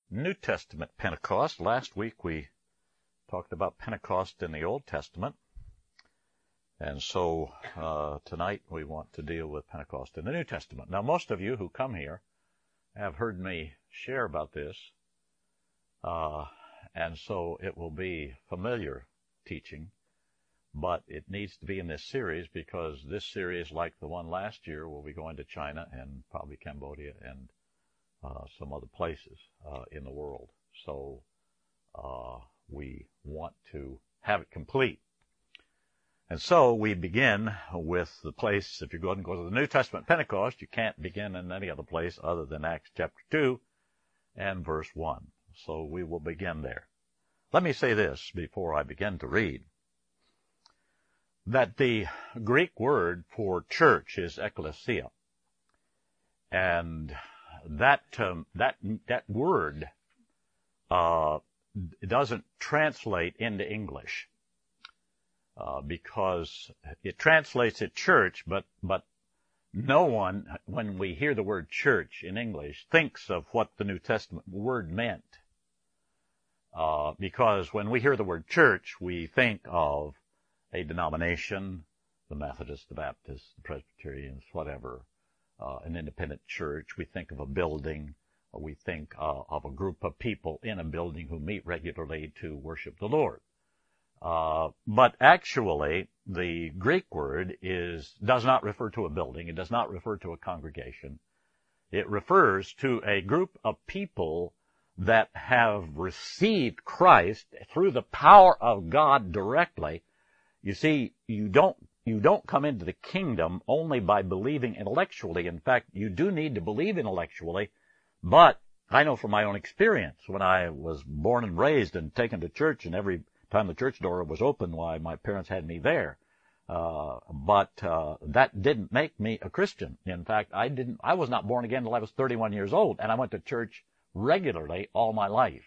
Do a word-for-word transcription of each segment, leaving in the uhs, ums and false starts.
New Testament Pentecost. Last week we talked about Pentecost in the Old Testament. And so uh, tonight we want to deal with Pentecost in the New Testament. Now, most of you who come here have heard me share about this. Uh, and so it will be familiar teaching. But it needs to be in this series because this series, like the one last year, will be going to China and probably Cambodia and uh, some other places uh, in the world. So uh, we want to have it complete. And so we begin with the place, if you're going to go to the New Testament Pentecost, you can't begin in any other place other than Acts chapter two and verse one. So we will begin there. Let me say this before I begin to read, that the Greek word for church is ekklesia. And that um, that that word uh, doesn't translate into English. Uh, because it translates it church, but, but no one, when we hear the word church in English, thinks of what the New Testament word meant. Uh, because when we hear the word church, we think of a denomination, the Methodists, the Baptists, the Presbyterians, whatever, uh, an independent church. We think of a building. We think uh, of a group of people in a building who meet regularly to worship the Lord. Uh, but actually, the Greek word is, does not refer to a building. It does not refer to a congregation. It refers to a group of people that have received Christ through the power of God directly. You see, you don't, you don't come into the kingdom only by believing intellectually. In fact, you do need to believe intellectually, but I know from my own experience, when I was born and raised and taken to church, and every time the church door was open, why, my parents had me there. Uh, but, uh, that didn't make me a Christian. In fact, I didn't, I was not born again until I was thirty-one years old, and I went to church regularly all my life.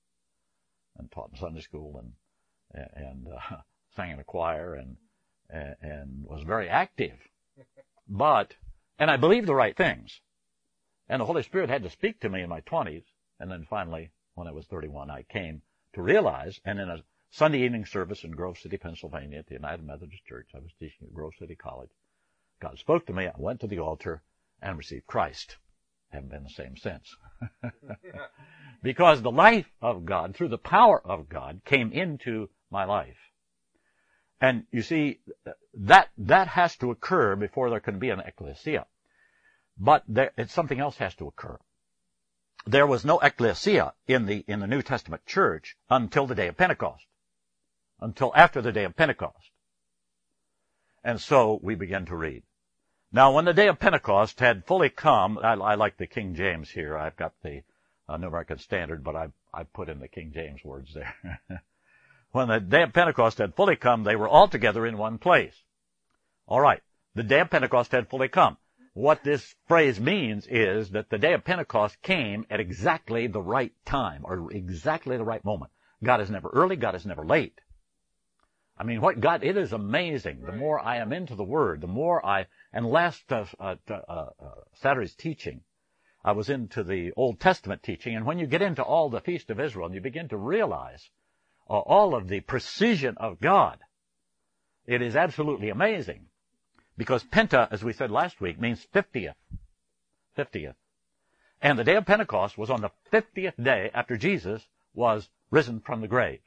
And taught in Sunday school and, and, uh, sang in a choir and, and, and was very active. But, and I believed the right things. And the Holy Spirit had to speak to me in my twenties. And then finally, when I was thirty-one, I came to realize, and in a Sunday evening service in Grove City, Pennsylvania at the United Methodist Church. I was teaching at Grove City College. God spoke to me. I went to the altar and received Christ. Haven't been the same since. Because the life of God, through the power of God, came into my life. And you see, that, that has to occur before there can be an ecclesia. But there, it's something else has to occur. There was no ecclesia in the, in the New Testament church until the day of Pentecost. Until after the day of Pentecost. And so we begin to read. Now, when the day of Pentecost had fully come, I, I like the King James here. I've got the uh, New American Standard, but I, I put in the King James words there. When the day of Pentecost had fully come, they were all together in one place. All right. The day of Pentecost had fully come. What this phrase means is that the day of Pentecost came at exactly the right time, or exactly the right moment. God is never early. God is never late. I mean, what God, it is amazing. The more I am into the Word, the more I, and last uh, uh, uh, Saturday's teaching, I was into the Old Testament teaching, and when you get into all the Feast of Israel, and you begin to realize uh, all of the precision of God, it is absolutely amazing. Because Penta, as we said last week, means fiftieth. fiftieth. And the day of Pentecost was on the fiftieth day after Jesus was risen from the grave.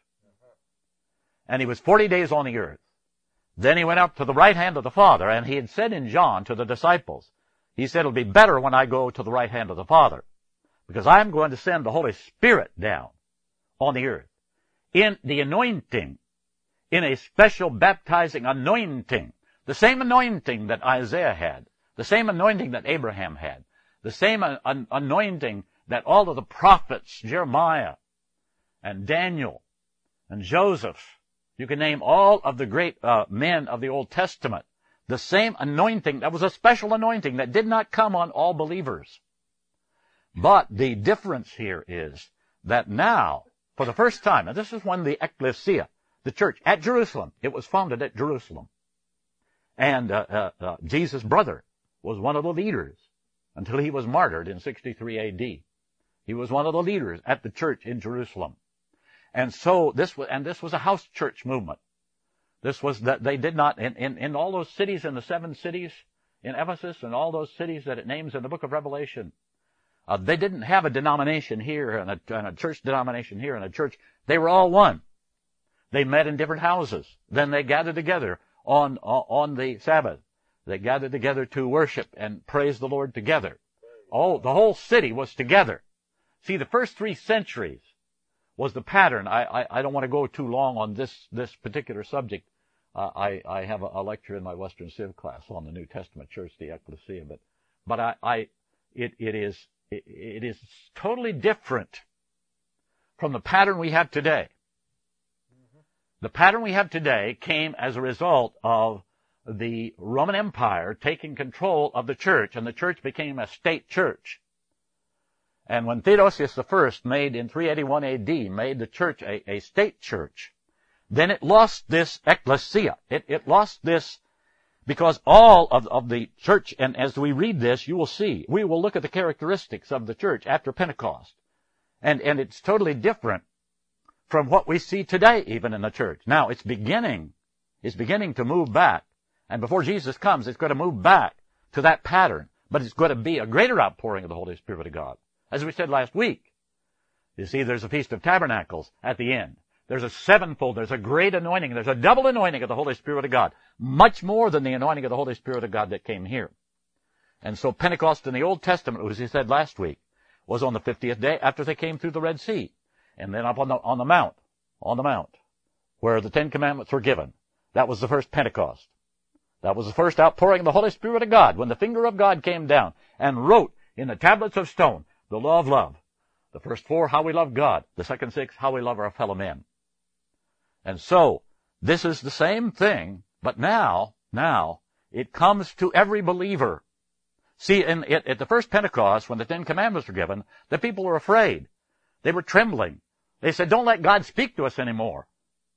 And he was forty days on the earth. Then he went up to the right hand of the Father, and he had said in John to the disciples, he said, it'll be better when I go to the right hand of the Father, because I'm going to send the Holy Spirit down on the earth in the anointing, in a special baptizing anointing, the same anointing that Isaiah had, the same anointing that Abraham had, the same an- anointing that all of the prophets, Jeremiah and Daniel and Joseph, you can name all of the great uh, men of the Old Testament. The same anointing, that was a special anointing that did not come on all believers. But the difference here is that now, for the first time, and this is when the ecclesia, the church at Jerusalem, it was founded at Jerusalem. And uh, uh, uh, Jesus' brother was one of the leaders until he was martyred in sixty-three A D He was one of the leaders at the church in Jerusalem. And so this was, and this was a house church movement. This was that they did not, in, in, in all those cities, in the seven cities, in Ephesus and all those cities that it names in the book of Revelation, uh, they didn't have a denomination here and a, and a church denomination here and a church. They were all one. They met in different houses. Then they gathered together on, on the Sabbath. They gathered together to worship and praise the Lord together. All, the whole city was together. See, the first three centuries was the pattern. I, I, I don't want to go too long on this, this particular subject. Uh, I, I have a, a lecture in my Western Civ class on the New Testament church, the ecclesia, but, but I, I, it, it is, it, it is totally different from the pattern we have today. Mm-hmm. The pattern we have today came as a result of the Roman Empire taking control of the church, and the church became a state church. And when Theodosius the First made, in three eighty-one A D, made the church a, a state church, then it lost this ecclesia. It, it lost this because all of, of the church, and as we read this, you will see, we will look at the characteristics of the church after Pentecost. And, and it's totally different from what we see today, even in the church. Now, it's beginning, it's beginning to move back. And before Jesus comes, it's going to move back to that pattern. But it's going to be a greater outpouring of the Holy Spirit of God. As we said last week, you see, there's a Feast of Tabernacles at the end. There's a sevenfold, there's a great anointing, there's a double anointing of the Holy Spirit of God. Much more than the anointing of the Holy Spirit of God that came here. And so Pentecost in the Old Testament, as he said last week, was on the fiftieth day after they came through the Red Sea. And then up on the, on the mount, on the mount, where the Ten Commandments were given. That was the first Pentecost. That was the first outpouring of the Holy Spirit of God, when the finger of God came down and wrote in the tablets of stone the law of love. The first four, how we love God. The second six, how we love our fellow men. And so, this is the same thing, but now, now, it comes to every believer. See, in, at, at the first Pentecost, when the Ten Commandments were given, the people were afraid. They were trembling. They said, don't let God speak to us anymore.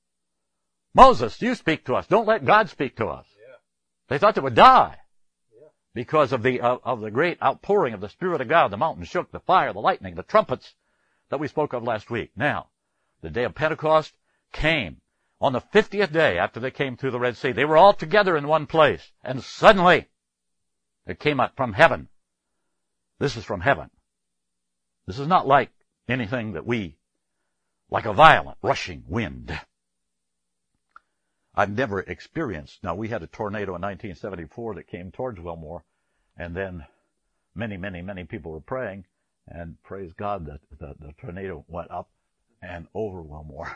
Moses, you speak to us. Don't let God speak to us. Yeah. They thought they would die. Yeah. Because of the, of, of the great outpouring of the Spirit of God. The mountain shook, the fire, the lightning, the trumpets that we spoke of last week. Now, the day of Pentecost came on the fiftieth day after they came through the Red Sea. They were all together in one place. And suddenly, it came up from heaven. This is from heaven. This is not like anything that we, like a violent rushing wind. I've never experienced, now we had a tornado in nineteen seventy-four that came towards Wilmore, and then many, many, many people were praying, and praise God that the, the tornado went up and over Wilmore.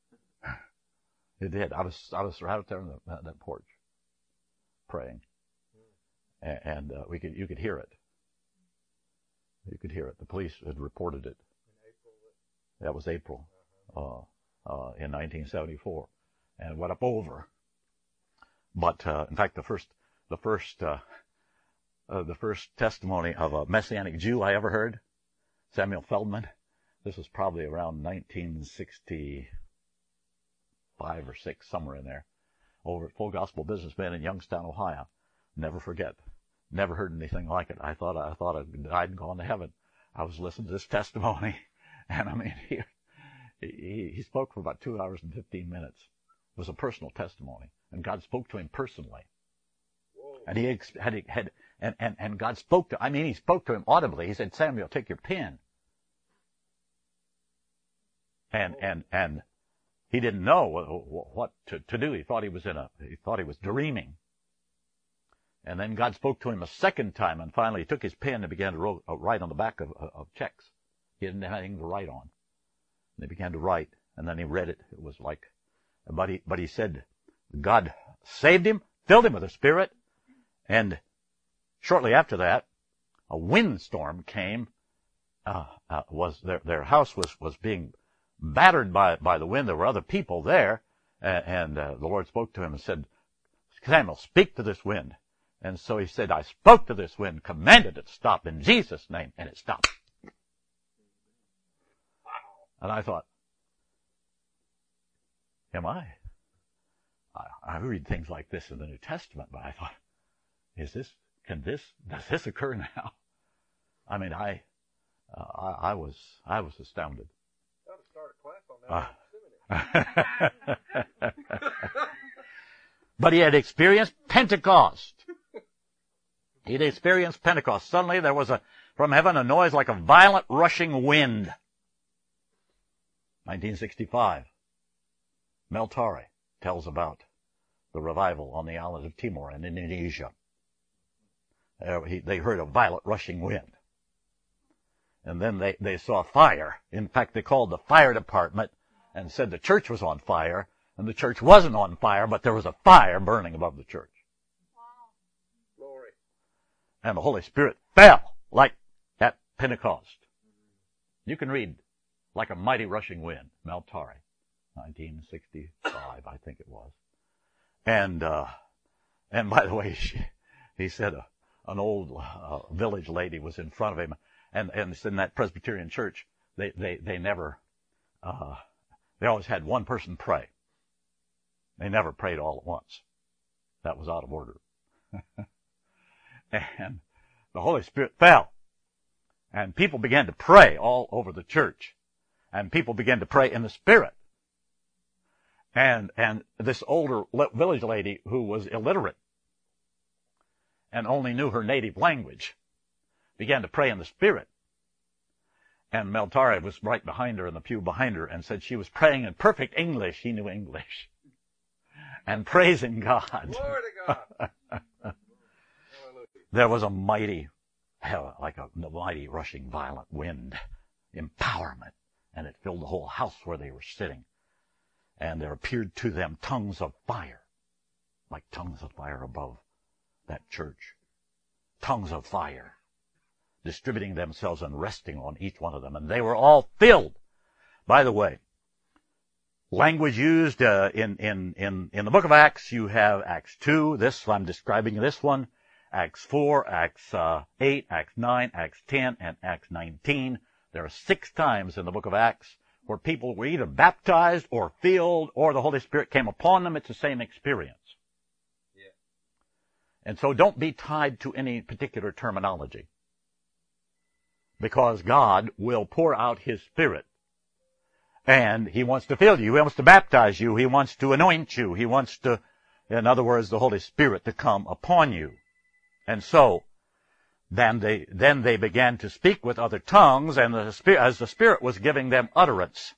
It did. I was, I was right out there on the, that, that porch praying. And, and uh, we could, you could hear it. You could hear it. The police had reported it. That was April, uh, uh, in nineteen seventy-four. And went up over. But, uh, in fact, the first, the first, uh, uh, the first testimony of a Messianic Jew I ever heard, Samuel Feldman, this was probably around nineteen sixty-five or six, somewhere in there, over at Full Gospel Businessman in Youngstown, Ohio. Never forget. Never heard anything like it. I thought, I thought I'd died and gone to heaven. I was listening to this testimony, and I mean, he, he, he spoke for about two hours and fifteen minutes. It was a personal testimony, and God spoke to him personally. Whoa. And he had, had and, and, and God spoke to, I mean, he spoke to him audibly. He said, Samuel, take your pen. And, Whoa. and, and he didn't know what, what to, to do. He thought he was in a, he thought he was dreaming. And then God spoke to him a second time, and finally he took his pen and began to wrote, uh, write on the back of, of checks. He didn't have anything to write on. And he began to write, and then he read it. It was like, But he, but he said God saved him, filled him with the Spirit, and shortly after that, a windstorm came. Uh, uh, was their their house was was being battered by by the wind. There were other people there, and, and uh, the Lord spoke to him and said, Samuel, speak to this wind. And so he said, I spoke to this wind, commanded it to stop in Jesus' name, and it stopped. And I thought, Am I? I? I read things like this in the New Testament, but I thought, is this, can this, does this occur now? I mean, I, uh, I, I was I was astounded. Got to start a class on that. Uh, but he had experienced Pentecost. He'd experienced Pentecost. Suddenly there was a from heaven a noise like a violent rushing wind. nineteen sixty-five. Mel Torre tells about the revival on the island of Timor in Indonesia. Uh, he, they heard a violent rushing wind. And then they, they saw fire. In fact, they called the fire department and said the church was on fire. And the church wasn't on fire, but there was a fire burning above the church. Wow. Glory. And the Holy Spirit fell like at Pentecost. You can read Like a Mighty Rushing Wind, Mel Torre, nineteen sixty-five, I think it was. And, uh, and by the way, she, he said a, an old uh, village lady was in front of him, and, and in that Presbyterian church, they, they, they never, uh, they always had one person pray. They never prayed all at once. That was out of order. And the Holy Spirit fell. And people began to pray all over the church. And people began to pray in the Spirit. And, and this older village lady who was illiterate and only knew her native language began to pray in the Spirit. And Mel Torre was right behind her in the pew behind her and said she was praying in perfect English. She knew English. And praising God. Glory to God. There was a mighty, like a mighty rushing violent wind, empowerment, and it filled the whole house where they were sitting. And there appeared to them tongues of fire, like tongues of fire above that church. Tongues of fire, distributing themselves and resting on each one of them. And they were all filled. By the way, language used uh, in, in, in, in the book of Acts, you have Acts two, this, I'm describing this one, Acts four, Acts uh, eight, Acts nine, Acts ten, and Acts nineteen. There are six times in the book of Acts where people were either baptized or filled or the Holy Spirit came upon them. It's the same experience. Yeah. And so don't be tied to any particular terminology, because God will pour out His Spirit. And He wants to fill you. He wants to baptize you. He wants to anoint you. He wants to, in other words, the Holy Spirit to come upon you. And so, then they, then they began to speak with other tongues, and the Spirit, as the Spirit was giving them utterance.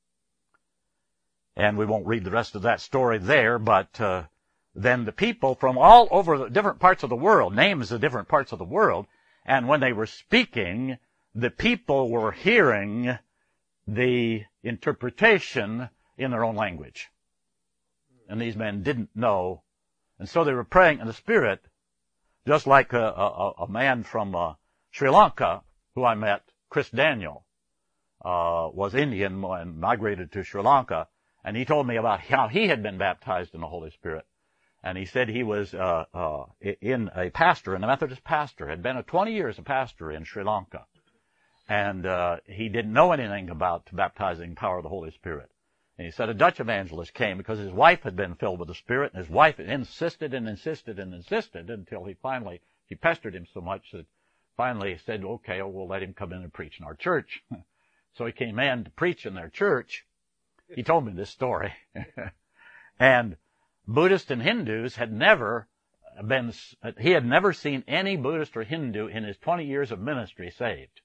And we won't read the rest of that story there, but, uh, then the people from all over the different parts of the world, names of different parts of the world, and when they were speaking, the people were hearing the interpretation in their own language. And these men didn't know. And so they were praying in the Spirit, just like a, a, a man from uh, Sri Lanka who I met, Chris Daniel, uh, was Indian and migrated to Sri Lanka. And he told me about how he had been baptized in the Holy Spirit. And he said he was uh, uh, in a pastor, in a Methodist pastor, had been a twenty years a pastor in Sri Lanka. And uh, he didn't know anything about baptizing power of the Holy Spirit. And he said a Dutch evangelist came because his wife had been filled with the Spirit, and his wife insisted and insisted and insisted until he finally, she pestered him so much that finally he said, okay, we'll let him come in and preach in our church. So he came in to preach in their church. He told me this story. And Buddhists and Hindus had never been, he had never seen any Buddhist or Hindu in his twenty years of ministry saved.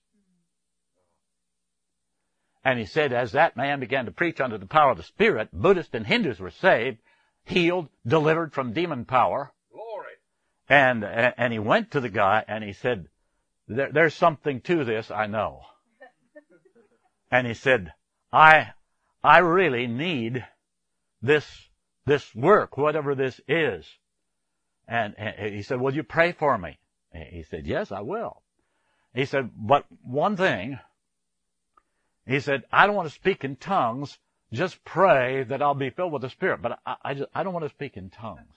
And he said, as that man began to preach under the power of the Spirit, Buddhists and Hindus were saved, healed, delivered from demon power. Glory. And, and he went to the guy and he said, there, there's something to this, I know. And he said, I, I really need this, this work, whatever this is. And, and he said, will you pray for me? And he said, yes, I will. He said, but one thing, he said, I don't want to speak in tongues. Just pray that I'll be filled with the Spirit. But I, I, just, I don't want to speak in tongues.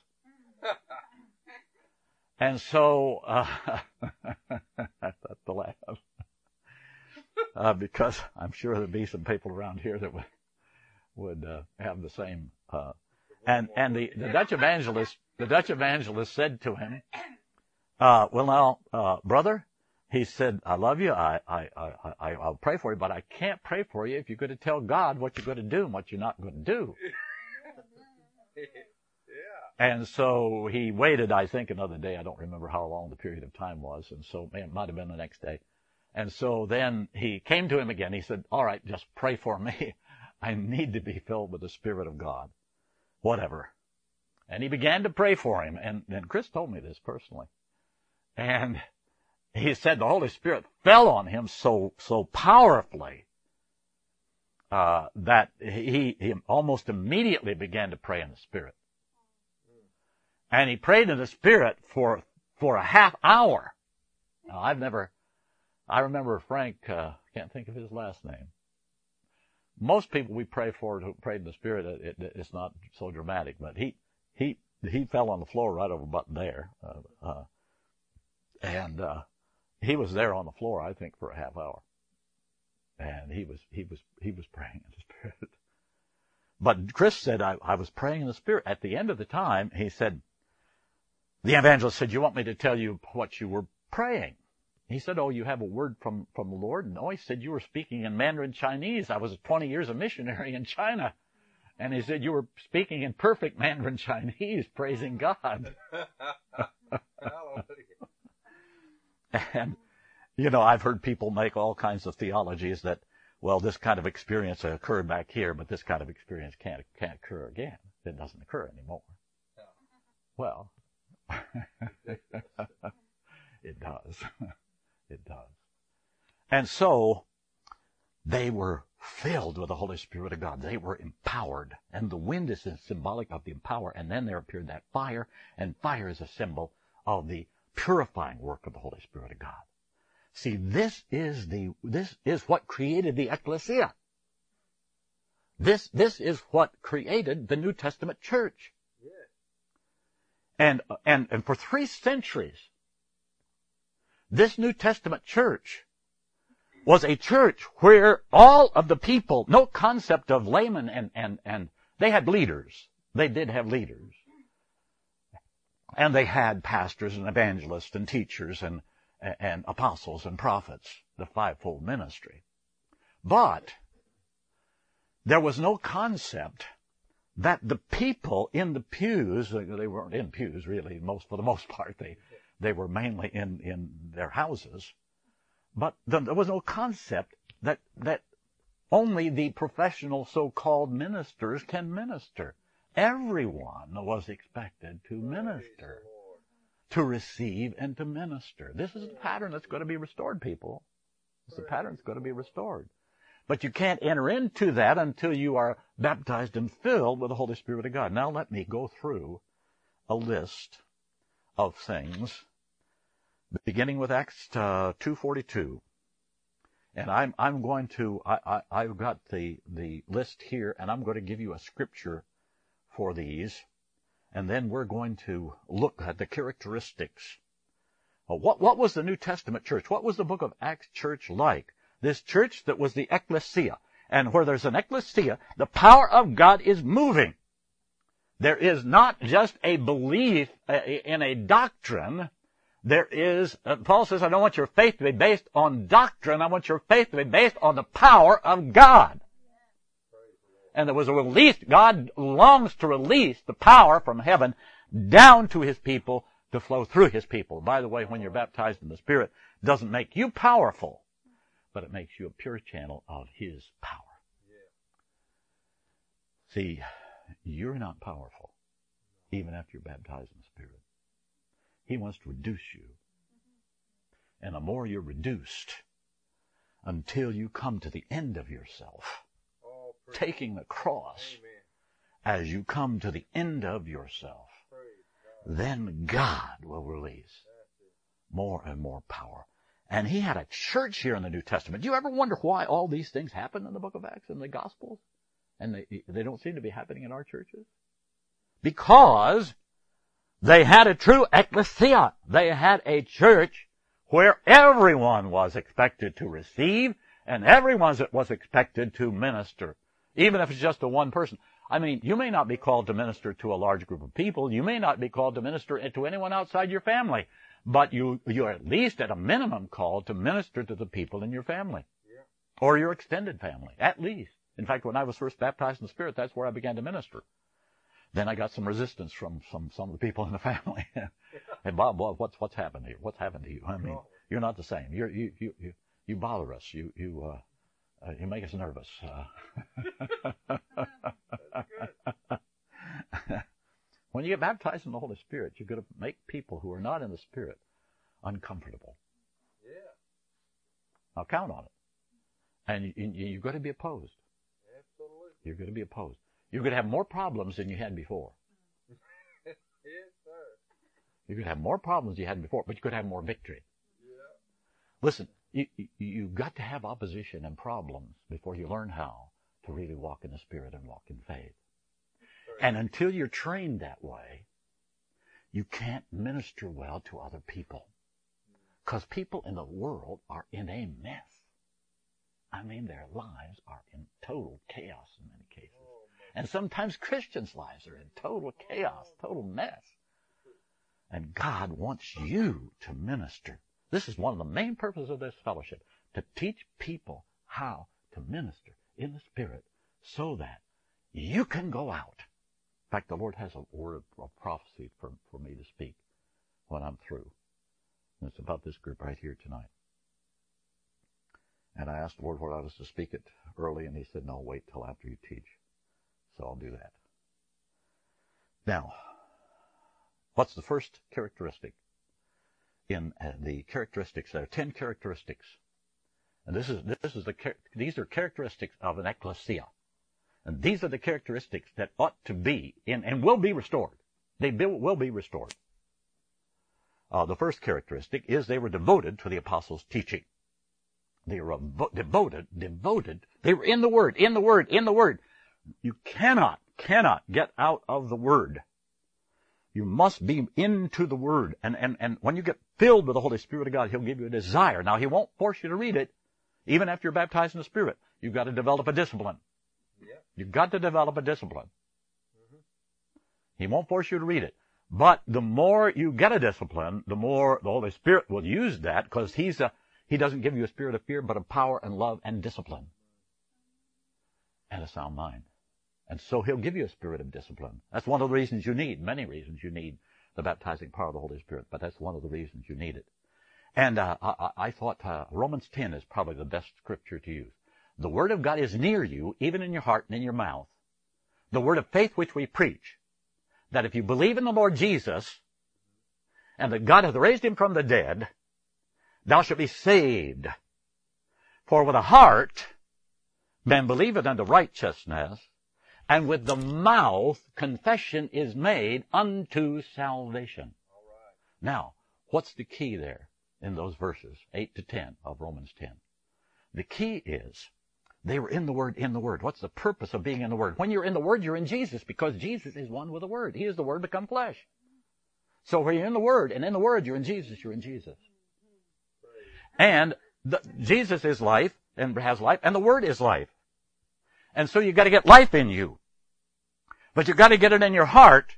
And so, uh, that's the laugh. Uh, because I'm sure there'd be some people around here that would, would, uh, have the same, uh, and, and the, the Dutch evangelist, the Dutch evangelist said to him, uh, well now, uh, brother, he said, I love you. I, I, I, I, I'll pray for you, but I can't pray for you if you're going to tell God what you're going to do and what you're not going to do. Yeah. And so he waited, I think, another day. I don't remember how long the period of time was. And so it might have been the next day. And so then he came to him again. He said, all right, just pray for me. I need to be filled with the Spirit of God. Whatever. And he began to pray for him. And, and Chris told me this personally. And he said the Holy Spirit fell on him so, so powerfully, uh, that he, he almost immediately began to pray in the Spirit. And he prayed in the Spirit for, for a half hour. Now, I've never, I remember Frank, uh, can't think of his last name. Most people we pray for who prayed in the Spirit, it, it, it's not so dramatic, but he, he, he fell on the floor right over about there. Uh, uh, and, uh, he was there on the floor, I think, for a half hour. And he was, he was, he was praying in the Spirit. But Chris said, I, I was praying in the Spirit. At the end of the time, he said, the evangelist said, you want me to tell you what you were praying? He said, oh, you have a word from, from the Lord? No, he said, you were speaking in Mandarin Chinese. I was twenty years a missionary in China. And he said, you were speaking in perfect Mandarin Chinese, praising God. And, you know, I've heard people make all kinds of theologies that, well, this kind of experience occurred back here, but this kind of experience can't, can't occur again. It doesn't occur anymore. Well, it does. It does. And so they were filled with the Holy Spirit of God. They were empowered. And the wind is symbolic of the empower. And then there appeared that fire. And fire is a symbol of the purifying work of the Holy Spirit of God. See, this is the, this is what created the ecclesia. This, this is what created the New Testament church. And, and, and for three centuries, this New Testament church was a church where all of the people, no concept of laymen and, and, and they had leaders. They did have leaders. And they had pastors and evangelists and teachers and, and apostles and prophets, the fivefold ministry. But there was no concept that the people in the pews, they weren't in pews really, most for the most part, they they were mainly in, in their houses, but there was no concept that that only the professional so-called ministers can minister. Everyone was expected to minister, to receive and to minister. This is the pattern that's going to be restored, people. It's the pattern that's going to be restored. But you can't enter into that until you are baptized and filled with the Holy Spirit of God. Now let me go through a list of things, beginning with Acts uh, two forty-two. And I'm I'm going to I, I I've got the the list here, and I'm going to give you a scripture for these, and then we're going to look at the characteristics. Uh, what what was the New Testament church? What was the book of Acts church like? This church that was the ecclesia. And where there's an ecclesia, the power of God is moving. There is not just a belief in a doctrine. There is, uh, Paul says, I don't want your faith to be based on doctrine. I want your faith to be based on the power of God. And there was a release. God longs to release the power from heaven down to his people to flow through his people. By the way, when you're baptized in the Spirit, it doesn't make you powerful, but it makes you a pure channel of his power. Yeah. See, you're not powerful, even after you're baptized in the Spirit. He wants to reduce you. And the more you're reduced, until you come to the end of yourself, oh, taking the cross, amen, as you come to the end of yourself, God, then God will release more and more power. And he had a church here in the New Testament. Do you ever wonder why all these things happen in the book of Acts and the Gospels? And they, they don't seem to be happening in our churches? Because they had a true ecclesia. They had a church where everyone was expected to receive and everyone was expected to minister, even if it's just to one person. I mean, you may not be called to minister to a large group of people. You may not be called to minister to anyone outside your family. But you, you're at least at a minimum called to minister to the people in your family. Yeah. Or your extended family, at least. In fact, when I was first baptized in the Spirit, that's where I began to minister. Then I got some resistance from some, some of the people in the family. Hey, Bob, Bob, what's, what's happened here? What's happened to you? I mean, you're not the same. You're, you, you, you, you bother us. You, you, uh, uh you make us nervous. Uh, when you get baptized in the Holy Spirit, you're going to make people who are not in the Spirit uncomfortable. Yeah. Now count on it. And you, you, you're going to be opposed. Absolutely. You're going to be opposed. You're going to have more problems than you had before. Yes, sir. You're going to have more problems than you had before, but you're going to have more victory. Yeah. Listen, you, you, you've got to have opposition and problems before you learn how to really walk in the Spirit and walk in faith. And until you're trained that way, you can't minister well to other people. Because people in the world are in a mess. I mean, their lives are in total chaos in many cases. And sometimes Christians' lives are in total chaos, total mess. And God wants you to minister. This is one of the main purposes of this fellowship, to teach people how to minister in the Spirit so that you can go out. In fact, the Lord has a word of prophecy for, for me to speak when I'm through. And it's about this group right here tonight. And I asked the Lord whether I was to speak it early, and he said, no, wait till after you teach. So I'll do that. Now, what's the first characteristic? In uh, the characteristics, there are ten characteristics. And this is, this is the, these are characteristics of an ecclesia. And these are the characteristics that ought to be in, and will be restored. They be, will be restored. Uh, the first characteristic is they were devoted to the apostles' teaching. They were devoted, devoted. They were in the Word, in the Word, in the Word. You cannot, cannot get out of the Word. You must be into the Word. And, and, and when you get filled with the Holy Spirit of God, He'll give you a desire. Now, He won't force you to read it, even after you're baptized in the Spirit. You've got to develop a discipline. Yeah. You've got to develop a discipline. Mm-hmm. He won't force you to read it. But the more you get a discipline, the more the Holy Spirit will use that, because He's a, He doesn't give you a spirit of fear, but of power and love and discipline. And a sound mind. And so He'll give you a spirit of discipline. That's one of the reasons you need, many reasons you need the baptizing power of the Holy Spirit, but that's one of the reasons you need it. And uh, I, I thought uh, Romans ten is probably the best scripture to use. The Word of God is near you, even in your heart and in your mouth. The word of faith which we preach, that if you believe in the Lord Jesus, and that God hath raised Him from the dead, thou shalt be saved. For with the heart man believeth unto righteousness, and with the mouth confession is made unto salvation. All right. Now, what's the key there in those verses, eight to ten of Romans ten? The key is, they were in the Word, in the Word. What's the purpose of being in the Word? When you're in the Word, you're in Jesus, because Jesus is one with the Word. He is the Word become flesh. So when you're in the Word, and in the Word you're in Jesus, you're in Jesus. And the, Jesus is life, and has life, and the Word is life. And so you've got to get life in you. But you've got to get it in your heart.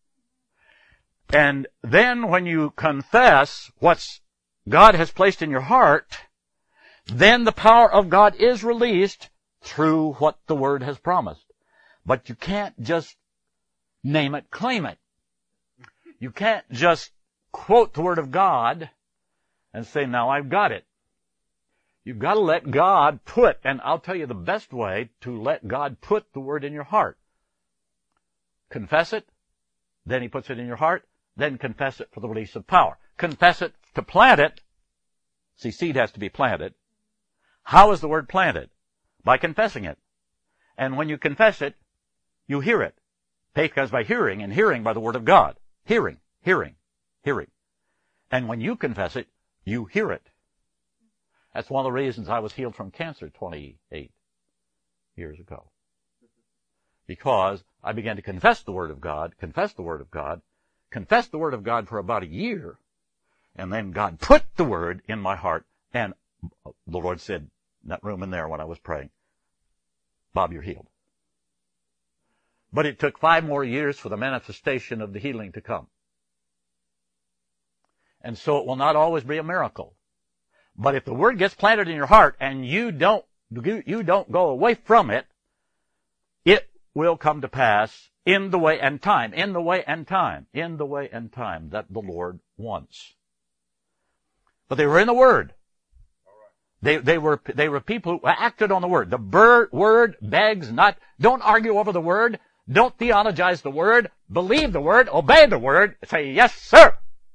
And then when you confess what God has placed in your heart, then the power of God is released through what the Word has promised. But you can't just name it, claim it. You can't just quote the Word of God and say, now I've got it. You've got to let God put, and I'll tell you the best way to let God put the Word in your heart. Confess it, then He puts it in your heart, then confess it for the release of power. Confess it to plant it. See, seed has to be planted. How is the Word planted? By confessing it. And when you confess it, you hear it. Faith comes by hearing, and hearing by the Word of God. Hearing, hearing, hearing. And when you confess it, you hear it. That's one of the reasons I was healed from cancer twenty-eight years ago. Because I began to confess the Word of God, confess the Word of God, confess the Word of God for about a year, and then God put the Word in my heart, and the Lord said, in that room in there when I was praying, Bob, you're healed. But it took five more years for the manifestation of the healing to come. And so it will not always be a miracle. But if the Word gets planted in your heart and you don't, you, you don't go away from it, it will come to pass in the way and time, in the way and time, in the way and time that the Lord wants. But they were in the Word. They, they were, they were people who acted on the Word. The bird, Word begs not, don't argue over the Word. Don't theologize the Word. Believe the Word. Obey the Word. Say, yes, sir.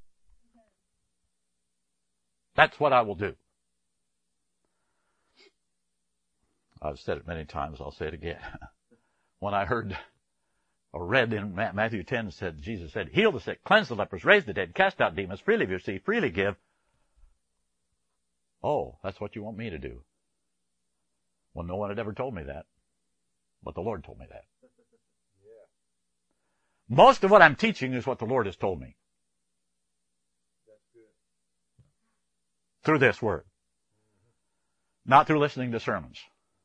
That's what I will do. I've said it many times. I'll say it again. When I heard or read in Matthew ten, said, Jesus said, heal the sick, cleanse the lepers, raise the dead, cast out demons, freely receive, freely give. Oh, that's what you want me to do. Well, no one had ever told me that. But the Lord told me that. Yeah. Most of what I'm teaching is what the Lord has told me. That's good. Through this Word. Mm-hmm. Not through listening to sermons.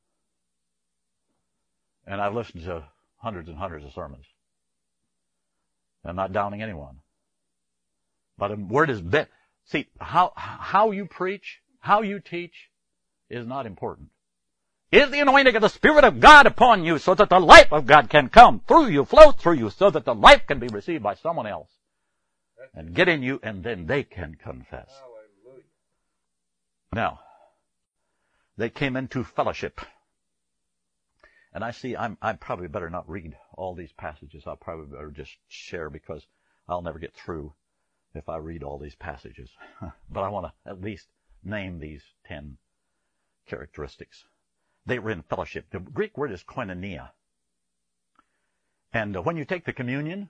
And I've listened to hundreds and hundreds of sermons. I'm not downing anyone. But the Word is bit. See, how, how you preach, how you teach is not important. Is the anointing of the Spirit of God upon you so that the life of God can come through you, flow through you, so that the life can be received by someone else and get in you, and then they can confess. Hallelujah. Now, they came into fellowship. And I see I'm, I probably better not read all these passages. I'll probably better just share because I'll never get through if I read all these passages. But I want to at least name these ten characteristics. They were in fellowship. The Greek word is koinonia. And uh, when you take the communion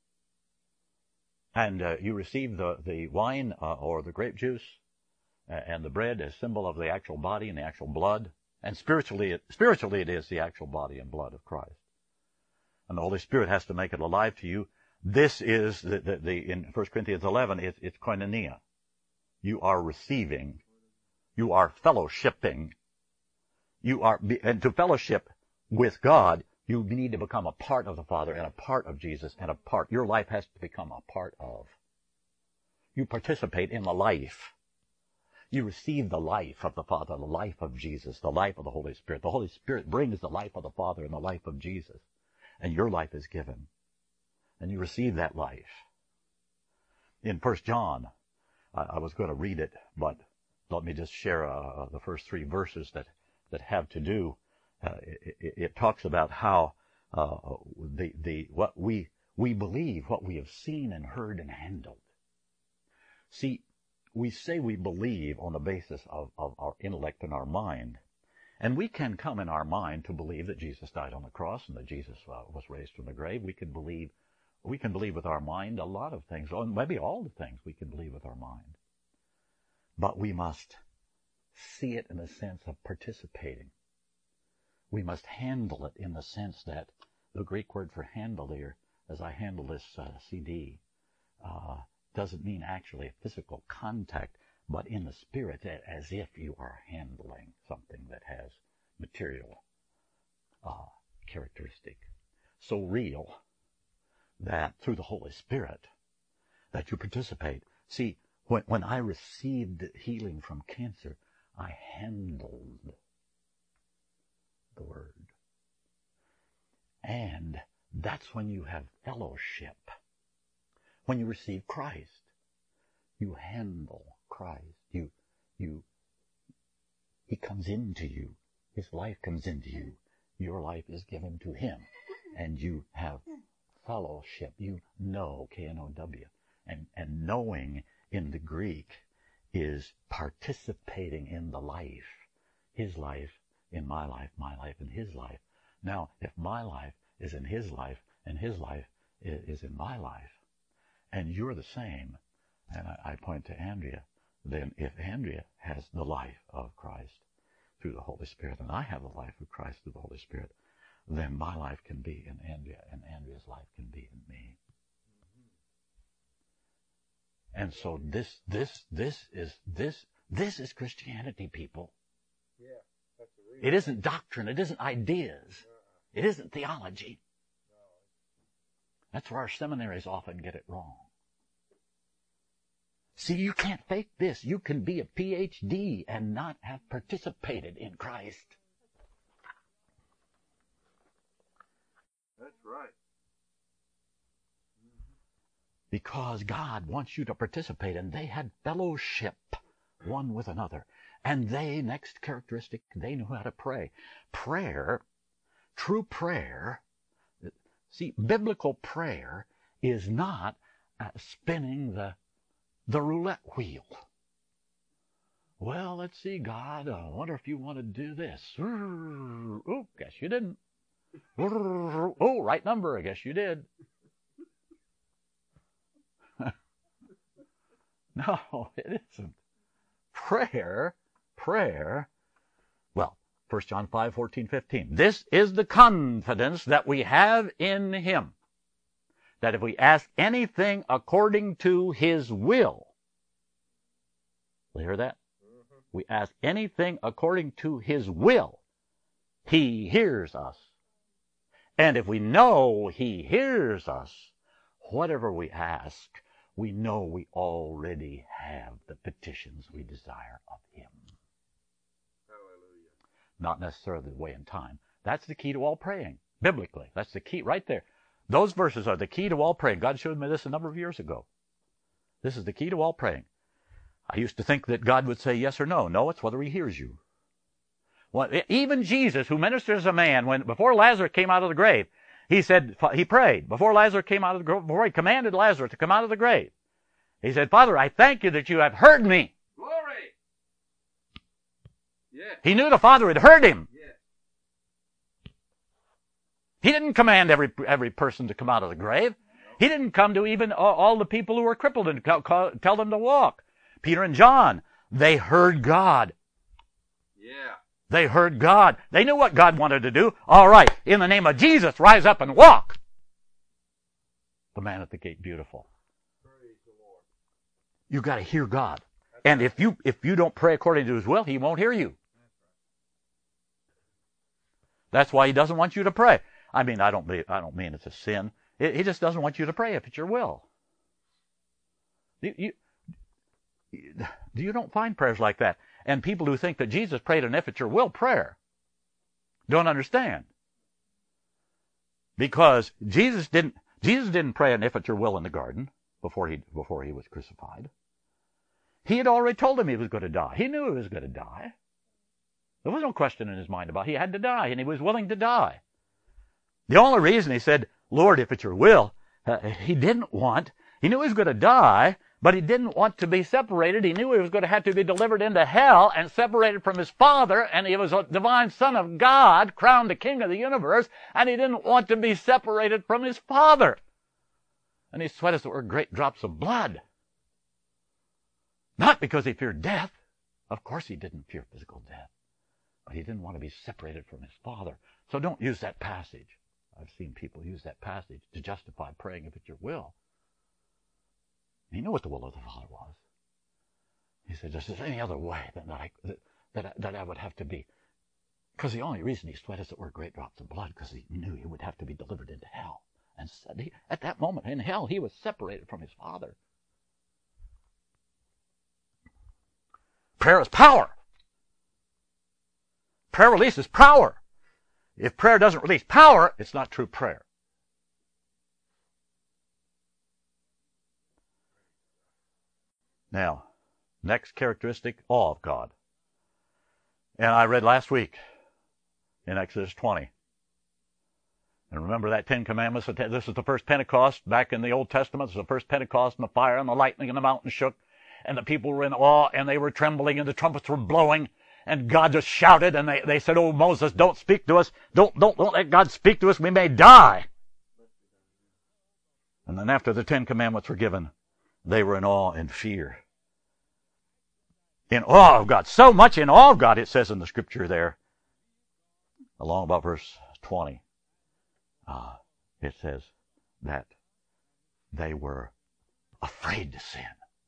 and uh, you receive the, the wine uh, or the grape juice uh, and the bread as symbol of the actual body and the actual blood, and spiritually it, spiritually it is the actual body and blood of Christ. And the Holy Spirit has to make it alive to you. This is, the, the, the in First Corinthians eleven, it, it's koinonia. You are receiving. You are fellowshipping. You are, and to fellowship with God, you need to become a part of the Father and a part of Jesus and a part, your life has to become a part of. You participate in the life. You receive the life of the Father, the life of Jesus, the life of the Holy Spirit. The Holy Spirit brings the life of the Father and the life of Jesus. And your life is given. And you receive that life. In First John, I, I was going to read it, but let me just share uh, the first three verses that that have to do. Uh, it, it, it talks about how uh, the the what we we believe, what we have seen and heard and handled. See, we say we believe on the basis of, of our intellect and our mind, and we can come in our mind to believe that Jesus died on the cross and that Jesus uh, was raised from the grave. We can believe, we can believe with our mind a lot of things, or maybe all the things we can believe with our mind. But we must see it in the sense of participating. We must handle it in the sense that the Greek word for handle here, as I handle this uh, C D, uh, doesn't mean actually a physical contact, but in the spirit, as if you are handling something that has material uh, characteristic. So real that through the Holy Spirit that you participate. See, when, when I received healing from cancer, I handled the Word. And that's when you have fellowship. When you receive Christ, you handle Christ. You, you, He comes into you. His life comes into you. Your life is given to Him. And you have fellowship. You know, K N O W. And, and knowing in the Greek is participating in the life. His life in my life, my life in His life. Now, if my life is in His life, and His life is in my life, and you're the same, and I, I point to Andrea, then if Andrea has the life of Christ through the Holy Spirit, and I have the life of Christ through the Holy Spirit, then my life can be in Andrea, and Andrea's life can be in me. And so this, this, this is, this, this is Christianity, people. Yeah, that's the reason. It isn't doctrine. It isn't ideas. Uh-uh. It isn't theology. No. That's where our seminaries often get it wrong. See, you can't fake this. You can be a P H D and not have participated in Christ. That's right. Because God wants you to participate, and they had fellowship one with another. And they, next characteristic, they knew how to pray. Prayer, true prayer, see, biblical prayer is not uh, spinning the, the roulette wheel. Well, let's see, God, I wonder if you want to do this. Oh, guess you didn't. Oh, right number, I guess you did. No, it isn't. Prayer, prayer, well, First John five, fourteen, fifteen. This is the confidence that we have in Him, that if we ask anything according to His will, you hear that? Mm-hmm. We ask anything according to His will, He hears us. And if we know He hears us, whatever we ask, we know we already have the petitions we desire of Him. Hallelujah. Not necessarily the way and time. That's the key to all praying, biblically. That's the key right there. Those verses are the key to all praying. God showed me this a number of years ago. This is the key to all praying. I used to think that God would say yes or no. No, it's whether He hears you. Well, even Jesus, who ministered as a man, when before Lazarus came out of the grave, He said, he prayed before Lazarus came out of the grave, before He commanded Lazarus to come out of the grave. He said, Father, I thank you that you have heard me. Glory. Yes. He knew the Father had heard him. Yes. He didn't command every every person to come out of the grave. He didn't come to even all, all the people who were crippled and call, call, tell them to walk. Peter and John, they heard God. Yeah. They heard God. They knew what God wanted to do. All right, in the name of Jesus, rise up and walk. The man at the gate, beautiful. Praise the Lord. You got to hear God. And if you if you don't pray according to His will, He won't hear you. That's why He doesn't want you to pray. I mean, I don't mean, I don't mean it's a sin. It, he just doesn't want you to pray if it's your will. You, you, you don't find prayers like that. And people who think that Jesus prayed an if it's your will prayer don't understand. Because Jesus didn't Jesus didn't pray an if it's your will in the garden before he before he was crucified. He had already told him he was going to die. He knew he was going to die. There was no question in his mind about it. He had to die, and he was willing to die. The only reason he said, Lord, if it's your will, uh, he didn't want, he knew he was going to die, but he didn't want to be separated. He knew he was going to have to be delivered into hell and separated from his Father, and he was a divine Son of God, crowned the King of the universe, and he didn't want to be separated from his Father. And he sweat as it were great drops of blood. Not because he feared death. Of course he didn't fear physical death. But he didn't want to be separated from his Father. So don't use that passage. I've seen people use that passage to justify praying if it's your will. He knew what the will of the Father was. He said, "This is any other way than that I, that, I, that I would have to be." Because the only reason he sweat as it were great drops of blood, because he knew he would have to be delivered into hell. And said he, at that moment in hell, he was separated from his Father. Prayer is power. Prayer releases power. If prayer doesn't release power, it's not true prayer. Now, next characteristic, awe of God. And I read last week in Exodus twenty. And remember that Ten Commandments? This is the first Pentecost back in the Old Testament. This is the first Pentecost, and the fire and the lightning and the mountain shook. And the people were in awe, and they were trembling, and the trumpets were blowing. And God just shouted, and they, they said, "Oh, Moses, don't speak to us. Don't, don't, don't let God speak to us. We may die." And then after the Ten Commandments were given, they were in awe and fear. In awe of God. So much in awe of God, it says in the scripture there. Along about verse twenty. Uh, it says that they were afraid to sin.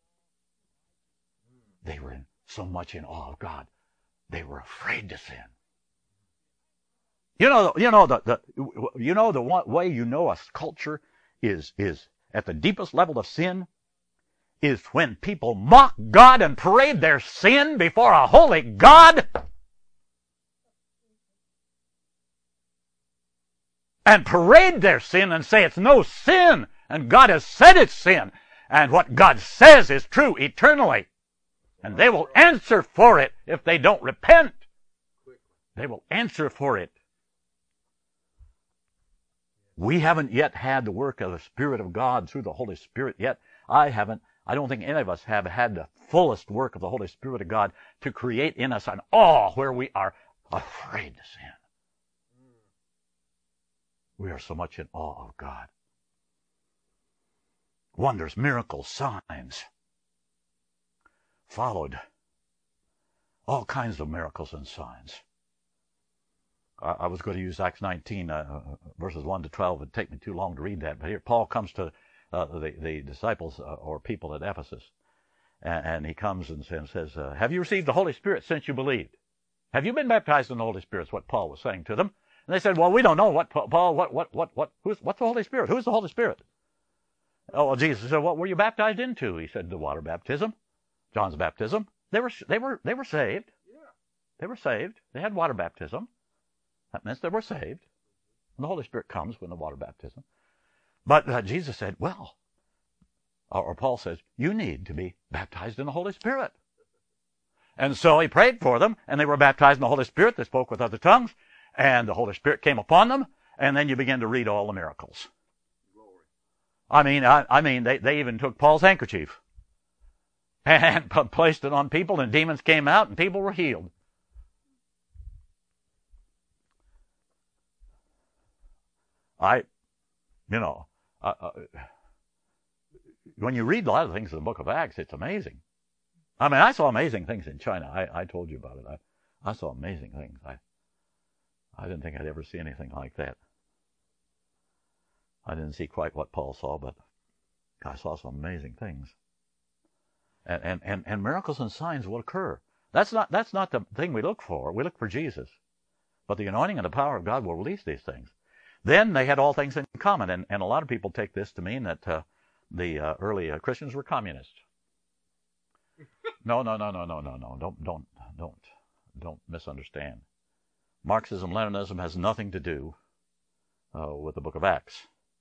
They were in so much in awe of God. They were afraid to sin. You know, you know the, the you know the one way you know a culture is is at the deepest level of sin is when people mock God and parade their sin before a holy God. And parade their sin and say it's no sin, and God has said it's sin, and what God says is true eternally. And they will answer for it if they don't repent. They will answer for it. We haven't yet had the work of the Spirit of God through the Holy Spirit yet. I haven't. I don't think any of us have had the fullest work of the Holy Spirit of God to create in us an awe where we are afraid to sin. We are so much in awe of God. Wonders, miracles, signs followed. All kinds of miracles and signs. I, I was going to use Acts nineteen, uh, verses one to twelve. It would take me too long to read that. But here Paul comes to uh, the, the disciples uh, or people at Ephesus. And, and he comes and says, uh, have you received the Holy Spirit since you believed? Have you been baptized in the Holy Spirit? Is what Paul was saying to them. And they said, well, we don't know what, Paul, what, what, what, what, who's, what's the Holy Spirit? Who's the Holy Spirit? Oh, well, Jesus said, what were you baptized into? He said, the water baptism, John's baptism. They were, they were, they were saved. Yeah. They were saved. They had water baptism. That means they were saved. And the Holy Spirit comes when the water baptism. But uh, Jesus said, well, or, or Paul says, you need to be baptized in the Holy Spirit. And so he prayed for them, and they were baptized in the Holy Spirit. They spoke with other tongues. And the Holy Spirit came upon them, and then you begin to read all the miracles. Glory. I mean, I, I mean, they, they even took Paul's handkerchief and placed it on people, and demons came out, and people were healed. I, you know, uh, uh, when you read a lot of things in the book of Acts, it's amazing. I mean, I saw amazing things in China. I, I told you about it. I, I saw amazing things. I. I didn't think I'd ever see anything like that. I didn't see quite what Paul saw, but I saw some amazing things. And, and, and, and miracles and signs will occur. That's not, that's not the thing we look for. We look for Jesus. But the anointing and the power of God will release these things. Then they had all things in common. And, and a lot of people take this to mean that uh, the uh, early uh, Christians were communists. No, no, no, no, no, no, no. Don't, don't, don't, don't misunderstand. Marxism, Leninism has nothing to do uh, with the book of Acts.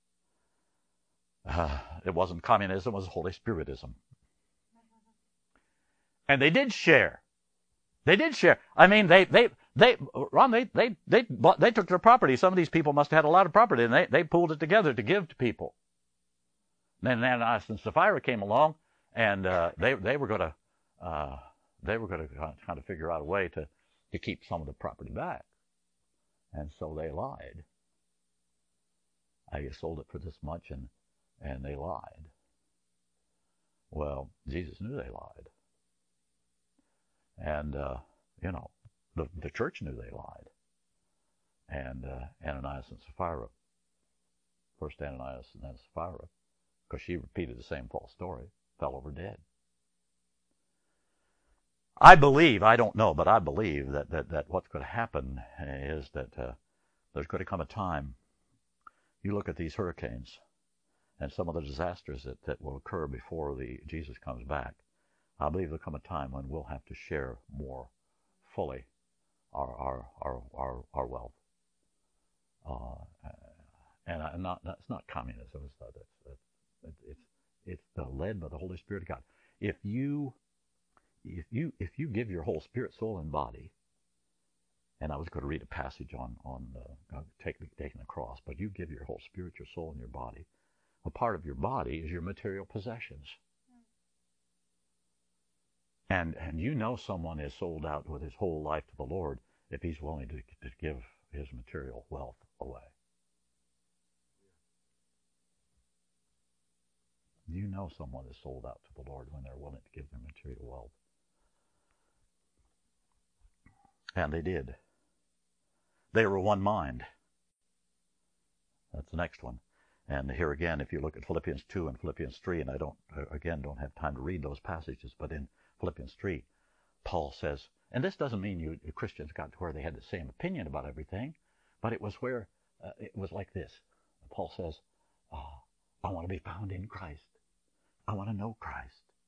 Uh, it wasn't communism, it was Holy Spiritism. And they did share. They did share. I mean, they, they, they, Ron, they, they, they, bought, they took their property. Some of these people must have had a lot of property, and they, they pooled it together to give to people. And then Ananias and Sapphira came along, and uh, they, they were going to, uh, they were going to kind of figure out a way to, to keep some of the property back. And so they lied. I sold it for this much, and, and they lied. Well, Jesus knew they lied. And, uh, you know, the, the church knew they lied. And uh, Ananias and Sapphira, first Ananias and then Sapphira, because she repeated the same false story, fell over dead. I believe, I don't know, but I believe that, that, that what's going to happen is that uh, there's going to come a time, you look at these hurricanes and some of the disasters that, that will occur before the Jesus comes back. I believe there'll come a time when we'll have to share more fully our our our our, our wealth. Uh, and I, not that's not communism. It's, not, it's, it's it's the led by the Holy Spirit of God. If you If you if you give your whole spirit, soul, and body, and I was going to read a passage on on uh, take, taking the cross, but you give your whole spirit, your soul, and your body. A part of your body is your material possessions, and and you know someone is sold out with his whole life to the Lord if he's willing to, to give his material wealth away. You know someone is sold out to the Lord when they're willing to give their material wealth. And they did. They were one mind. That's the next one. And here again, if you look at Philippians two and Philippians three, and I don't, again, don't have time to read those passages, but in Philippians three, Paul says, and this doesn't mean you Christians got to where they had the same opinion about everything, but it was where, uh, it was like this. Paul says, oh, I want to be found in Christ. I want to know Christ.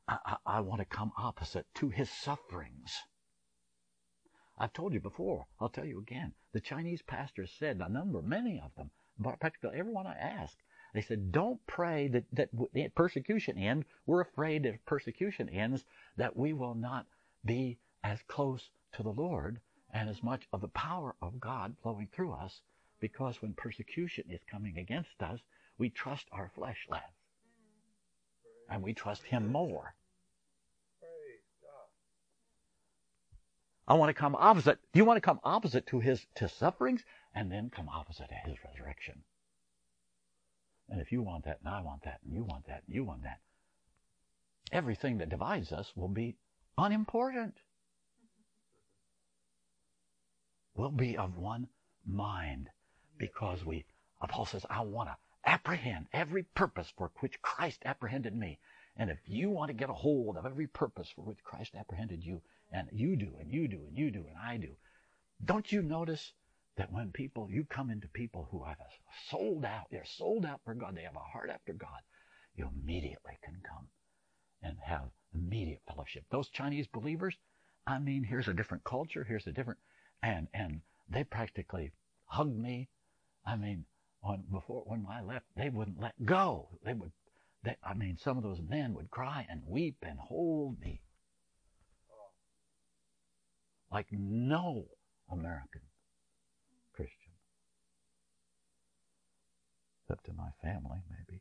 I, I, I want to come opposite to his sufferings. I've told you before. I'll tell you again. The Chinese pastors said, a number, many of them, practically everyone I asked, they said, don't pray that, that persecution ends. We're afraid if persecution ends that we will not be as close to the Lord and as much of the power of God flowing through us, because when persecution is coming against us, we trust our flesh less. And we trust him more. I want to come opposite. Do you want to come opposite to his to sufferings and then come opposite to his resurrection? And if you want that, and I want that, and you want that, and you want that, everything that divides us will be unimportant. We'll be of one mind because we, Paul says, I want to apprehend every purpose for which Christ apprehended me. And if you want to get a hold of every purpose for which Christ apprehended you, and you do, and you do, and you do, and I do, don't you notice that when people, you come into people who have a sold out, they're sold out for God, they have a heart after God, you immediately can come and have immediate fellowship. Those Chinese believers, I mean, here's a different culture, here's a different, and and they practically hugged me. I mean, on before when I left, they wouldn't let go. They would, they, I mean, some of those men would cry and weep and hold me like no American Christian, except to my family, maybe.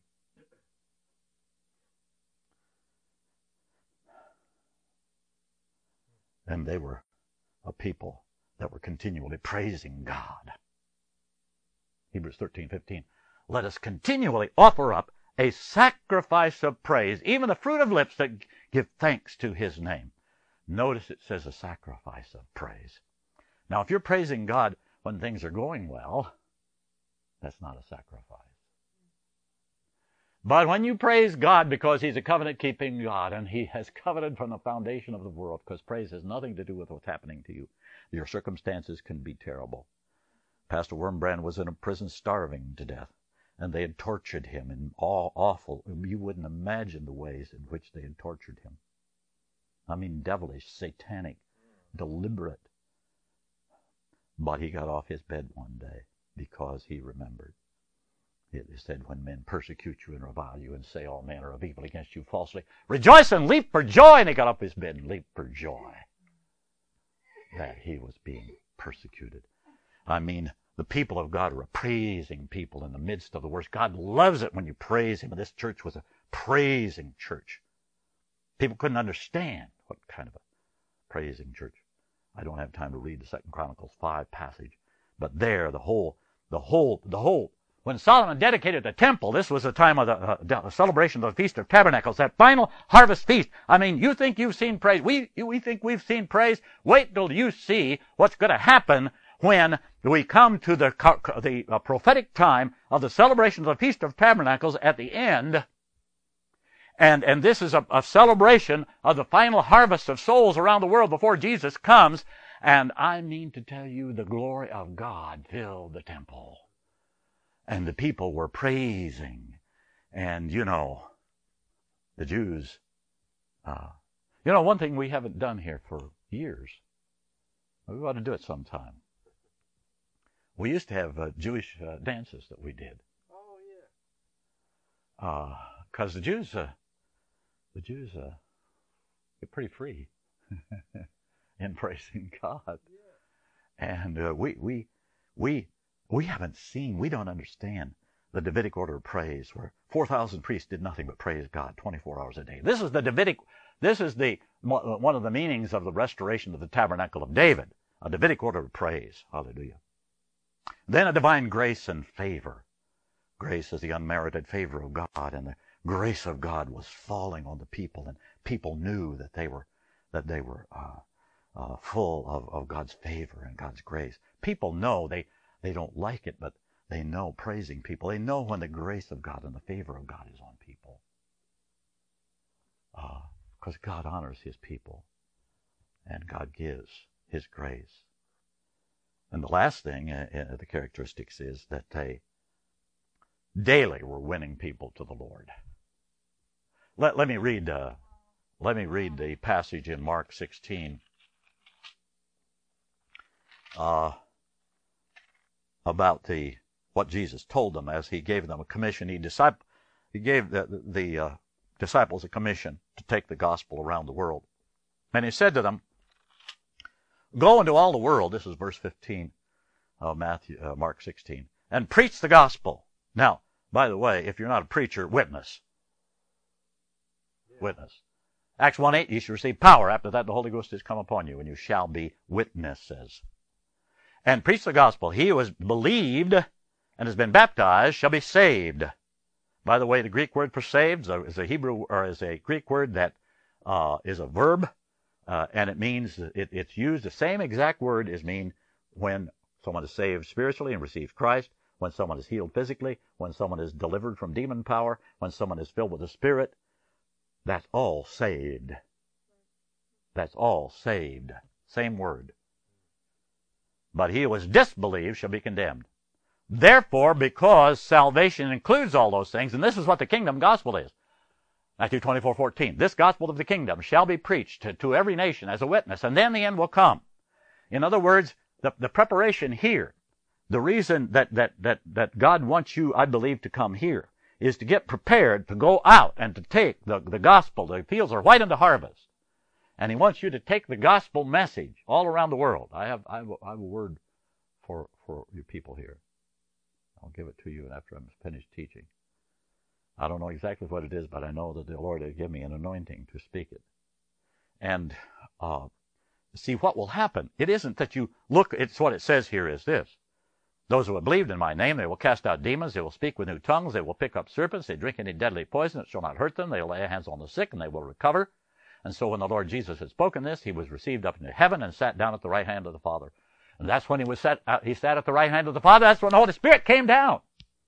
And they were a people that were continually praising God. Hebrews thirteen fifteen. Let us continually offer up a sacrifice of praise, even the fruit of lips that give thanks to his name. Notice it says a sacrifice of praise. Now, if you're praising God when things are going well, that's not a sacrifice. But when you praise God because he's a covenant-keeping God and he has covenanted from the foundation of the world, because praise has nothing to do with what's happening to you. Your circumstances can be terrible. Pastor Wurmbrand was in a prison starving to death, and they had tortured him in all awful, you wouldn't imagine the ways in which they had tortured him. I mean, devilish, satanic, deliberate. But he got off his bed one day because he remembered. It said, when men persecute you and revile you and say all manner of evil against you falsely, rejoice and leap for joy. And he got off his bed and leaped for joy that he was being persecuted. I mean, the people of God are praising people in the midst of the worst. God loves it when you praise him. And this church was a praising church. People couldn't understand what kind of a praising church. I don't have time to read the Second Chronicles five passage, but there, the whole, the whole, the whole, when Solomon dedicated the temple, this was the time of the, uh, the celebration of the Feast of Tabernacles, that final harvest feast. I mean, you think you've seen praise. We, we think we've seen praise. Wait till you see what's going to happen when we come to the, the uh, prophetic time of the celebration of the Feast of Tabernacles at the end. And, and this is a, a celebration of the final harvest of souls around the world before Jesus comes. And I mean to tell you, the glory of God filled the temple. And the people were praising. And, you know, the Jews, uh, you know, one thing we haven't done here for years, we ought to do it sometime. We used to have uh, Jewish uh, dances that we did. Oh, yeah. Because uh, the Jews, uh, the Jews, uh, get pretty free in praising God. Yeah. And uh, we, we, we, we haven't seen, we don't understand the Davidic order of praise, where four thousand priests did nothing but praise God twenty-four hours a day. This is the Davidic, this is the one of the meanings of the restoration of the tabernacle of David, a Davidic order of praise. Hallelujah. Then a divine grace and favor. Grace is the unmerited favor of God, and the grace of God was falling on the people, and people knew that they were that they were uh, uh, full of, of God's favor and God's grace. People know, they they don't like it, but they know, praising people, they know when the grace of God and the favor of God is on people, because uh, God honors his people, and God gives his grace. And the last thing, uh, uh, the characteristics is that they daily were winning people to the Lord. Let, let me read uh, let me read the passage in Mark sixteen uh, about the what Jesus told them as he gave them a commission. He, disciple, he gave the, the, the uh, disciples a commission to take the gospel around the world. And he said to them, go into all the world, this is verse fifteen of Matthew, uh, Mark sixteen, and preach the gospel. Now, by the way, if you're not a preacher, witness. Yeah. Witness. Acts one eight, you shall receive power. After that, the Holy Ghost is come upon you, and you shall be witnesses. And preach the gospel. He who has believed and has been baptized shall be saved. By the way, the Greek word for saved is a Hebrew or is a Greek word that uh, is a verb, uh, and it means it, it's used the same exact word as mean when someone is saved spiritually and receives Christ, when someone is healed physically, when someone is delivered from demon power, when someone is filled with the Spirit. That's all saved. That's all saved. Same word. But he who has disbelieved shall be condemned. Therefore, because salvation includes all those things, and this is what the kingdom gospel is. Matthew twenty-four fourteen. This gospel of the kingdom shall be preached to, to every nation as a witness, and then the end will come. In other words, the, the preparation here, the reason that, that, that, that God wants you, I believe, to come here is to get prepared to go out and to take the, the gospel. The fields are white unto harvest. And he wants you to take the gospel message all around the world. I have, I have, a, I have a word for, for you people here. I'll give it to you after I'm finished teaching. I don't know exactly what it is, but I know that the Lord has given me an anointing to speak it. And uh, see what will happen. It isn't that you look, it's what it says here is this. Those who have believed in my name, they will cast out demons, they will speak with new tongues, they will pick up serpents, they drink any deadly poison, it shall not hurt them, they will lay hands on the sick, and they will recover. And so when the Lord Jesus had spoken this, he was received up into heaven and sat down at the right hand of the Father. And that's when he was sat, uh, he sat at the right hand of the Father. That's when the Holy Spirit came down.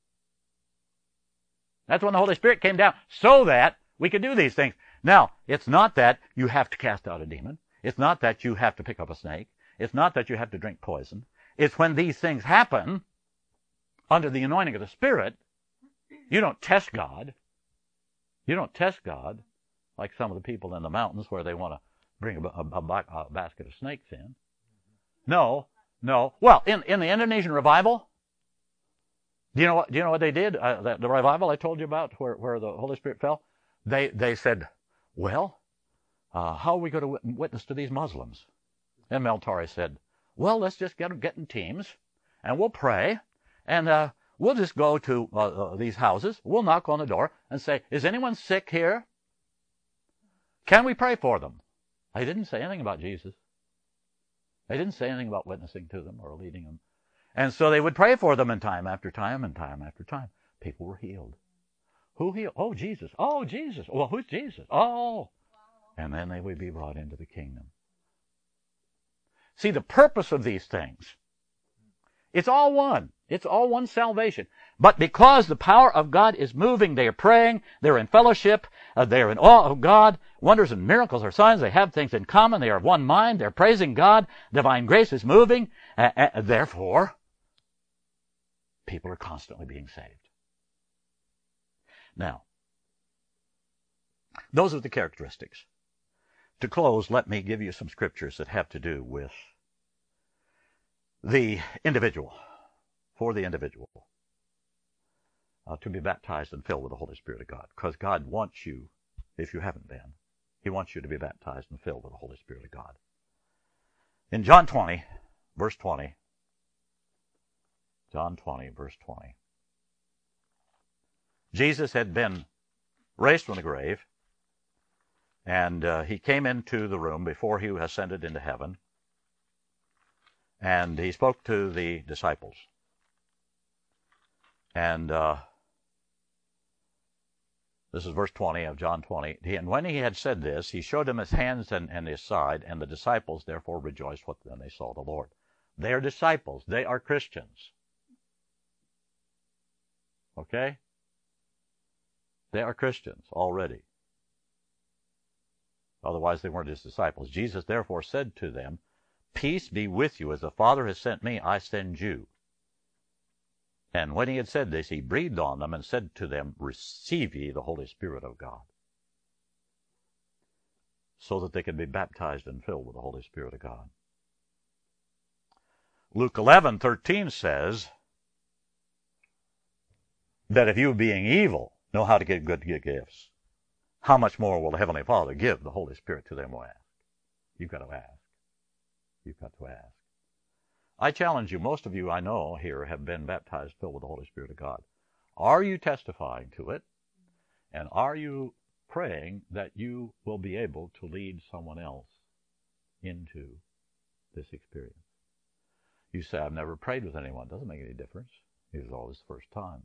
That's when the Holy Spirit came down so that we could do these things. Now, it's not that you have to cast out a demon. It's not that you have to pick up a snake. It's not that you have to drink poison. It's when these things happen under the anointing of the Spirit, you don't test God. You don't test God like some of the people in the mountains where they want to bring a, a, a, a basket of snakes in. No, no. Well, in, in the Indonesian revival, do you know what, do you know what they did? Uh, the, the revival I told you about where, where the Holy Spirit fell? They, they said, well, uh, how are we going to witness to these Muslims? And Meltari said, well, let's just get, get in teams, and we'll pray, and uh, we'll just go to uh, uh, these houses. We'll knock on the door and say, is anyone sick here? Can we pray for them? They didn't say anything about Jesus. They didn't say anything about witnessing to them or leading them. And so they would pray for them, and time after time and time after time, people were healed. Who healed? Oh, Jesus. Oh, Jesus. Well, who's Jesus? Oh. And then they would be brought into the kingdom. See, the purpose of these things, it's all one. It's all one salvation. But because the power of God is moving, they are praying, they're in fellowship, uh, they're in awe of God, wonders and miracles are signs, they have things in common, they are of one mind, they're praising God, divine grace is moving, uh, uh, therefore, people are constantly being saved. Now, those are the characteristics. To close, let me give you some scriptures that have to do with the individual, for the individual, uh, to be baptized and filled with the Holy Spirit of God. Because God wants you, if you haven't been, he wants you to be baptized and filled with the Holy Spirit of God. In John twenty, verse twenty, John twenty, verse twenty, Jesus had been raised from the grave, and uh, he came into the room before he ascended into heaven, and he spoke to the disciples. And uh, this is verse twenty of John twenty. And when he had said this, he showed them his hands and, and his side, and the disciples therefore rejoiced when they saw the Lord. They are disciples. They are Christians. Okay? They are Christians already. Otherwise they weren't his disciples. Jesus therefore said to them, peace be with you. As the Father has sent me, I send you. And when he had said this, he breathed on them and said to them, receive ye the Holy Spirit of God. so that they can be baptized and filled with the Holy Spirit of God. Luke eleven thirteen says that if you, being evil, know how to give good gifts, how much more will the Heavenly Father give the Holy Spirit to them who ask? You've got to ask. You've got to ask. I challenge you, most of you I know here have been baptized, filled with the Holy Spirit of God. Are you testifying to it? And are you praying that you will be able to lead someone else into this experience? You say, I've never prayed with anyone. It doesn't make any difference. It was always the first time.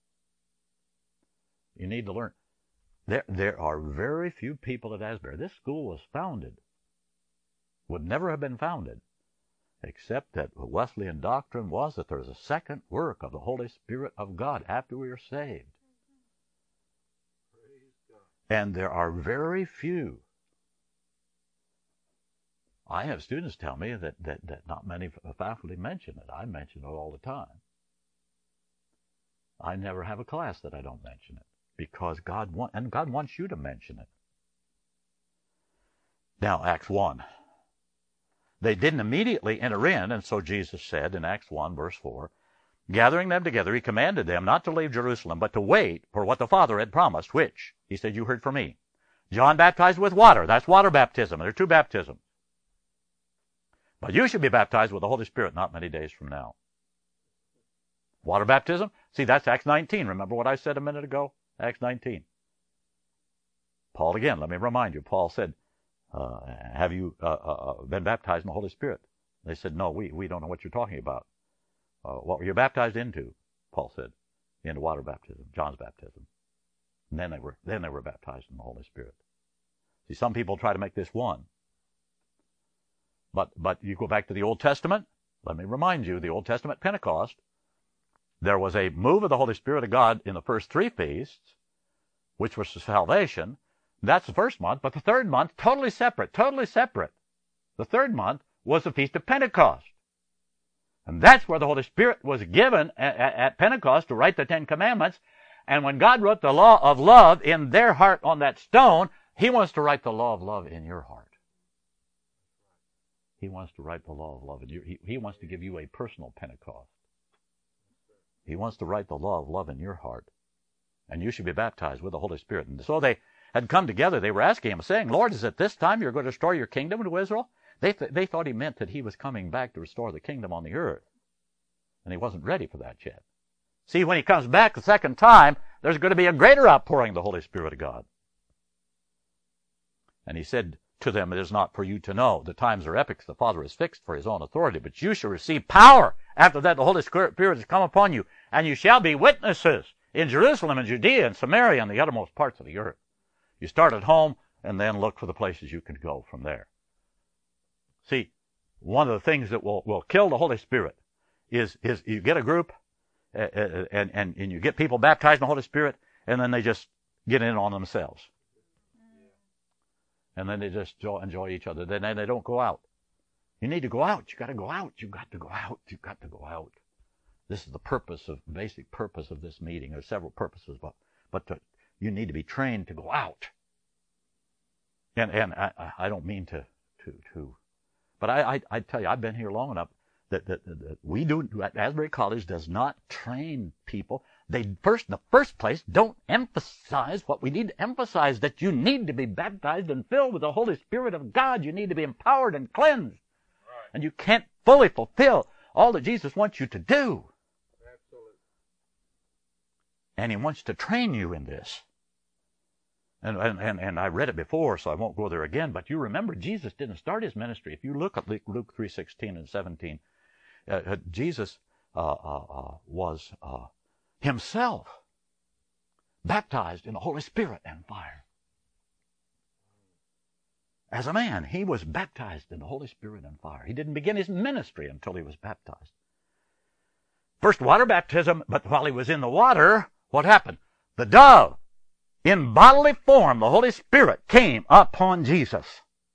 You need to learn. There, there are very few people at Asbury. This school was founded, would never have been founded, except that the Wesleyan doctrine was that there's a second work of the Holy Spirit of God after we are saved. And there are very few. I have students tell me that, that, that not many faculty mention it. I mention it all the time. I never have a class that I don't mention it, because God want, and God wants you to mention it. Now, Acts one. They didn't immediately enter in, and so Jesus said in Acts one, verse four, gathering them together, he commanded them not to leave Jerusalem, but to wait for what the Father had promised, which, he said, you heard from me. John baptized with water. That's water baptism. There are two baptisms. But you should be baptized with the Holy Spirit not many days from now. Water baptism? See, that's Acts nineteen. Remember what I said a minute ago? Acts nineteen. Paul again, let me remind you. Paul said, uh, have you uh, uh, been baptized in the Holy Spirit? They said, no, we, we don't know what you're talking about. Uh, what were you baptized into? Paul said, into water baptism, John's baptism. And then they were then they were baptized in the Holy Spirit. See, some people try to make this one. But but you go back to the Old Testament. Let me remind you, the Old Testament Pentecost, there was a move of the Holy Spirit of God in the first three feasts, which was salvation. That's the first month. But the third month, totally separate, totally separate. The third month was the Feast of Pentecost. And that's where the Holy Spirit was given at, at Pentecost to write the Ten Commandments. And when God wrote the law of love in their heart on that stone, he wants to write the law of love in your heart. He wants to write the law of love in your he, he wants to give you a personal Pentecost. He wants to write the law of love in your heart. And you should be baptized with the Holy Spirit. And so they had come together. They were asking him, saying, Lord, is it this time you're going to restore your kingdom to Israel? They, th- they thought he meant that he was coming back to restore the kingdom on the earth. And he wasn't ready for that yet. See, when he comes back the second time, there's going to be a greater outpouring of the Holy Spirit of God. And he said to them, it is not for you to know. The times are epochs the Father has fixed for his own authority. But you shall receive power. After that, the Holy Spirit has come upon you. And you shall be witnesses in Jerusalem and Judea and Samaria and the uttermost parts of the earth. You start at home and then look for the places you can go from there. See, one of the things that will, will kill the Holy Spirit is, is you get a group uh, and, and, and you get people baptized in the Holy Spirit, and then they just get in on themselves. And then they just enjoy each other. Then they don't go out. You need to go out. You've got to go out. You've got to go out. You've got to go out. This is the purpose of, basic purpose of this meeting. There's several purposes, but, but to, you need to be trained to go out. And, and I, I don't mean to, to, to, but I, I, I tell you, I've been here long enough that, that, that, that we do, Asbury College does not train people. They first, in the first place, don't emphasize what we need to emphasize, that you need to be baptized and filled with the Holy Spirit of God. You need to be empowered and cleansed. Right. And you can't fully fulfill all that Jesus wants you to do. Absolutely. And he wants to train you in this. And, and, and I read it before, so I won't go there again. But you remember, Jesus didn't start his ministry. If you look at Luke three sixteen and seventeen, uh, Jesus uh, uh, uh, was uh, himself baptized in the Holy Spirit and fire. As a man, he was baptized in the Holy Spirit and fire. He didn't begin his ministry until he was baptized. First water baptism, but while he was in the water, what happened? The dove, in bodily form, the Holy Spirit came upon Jesus.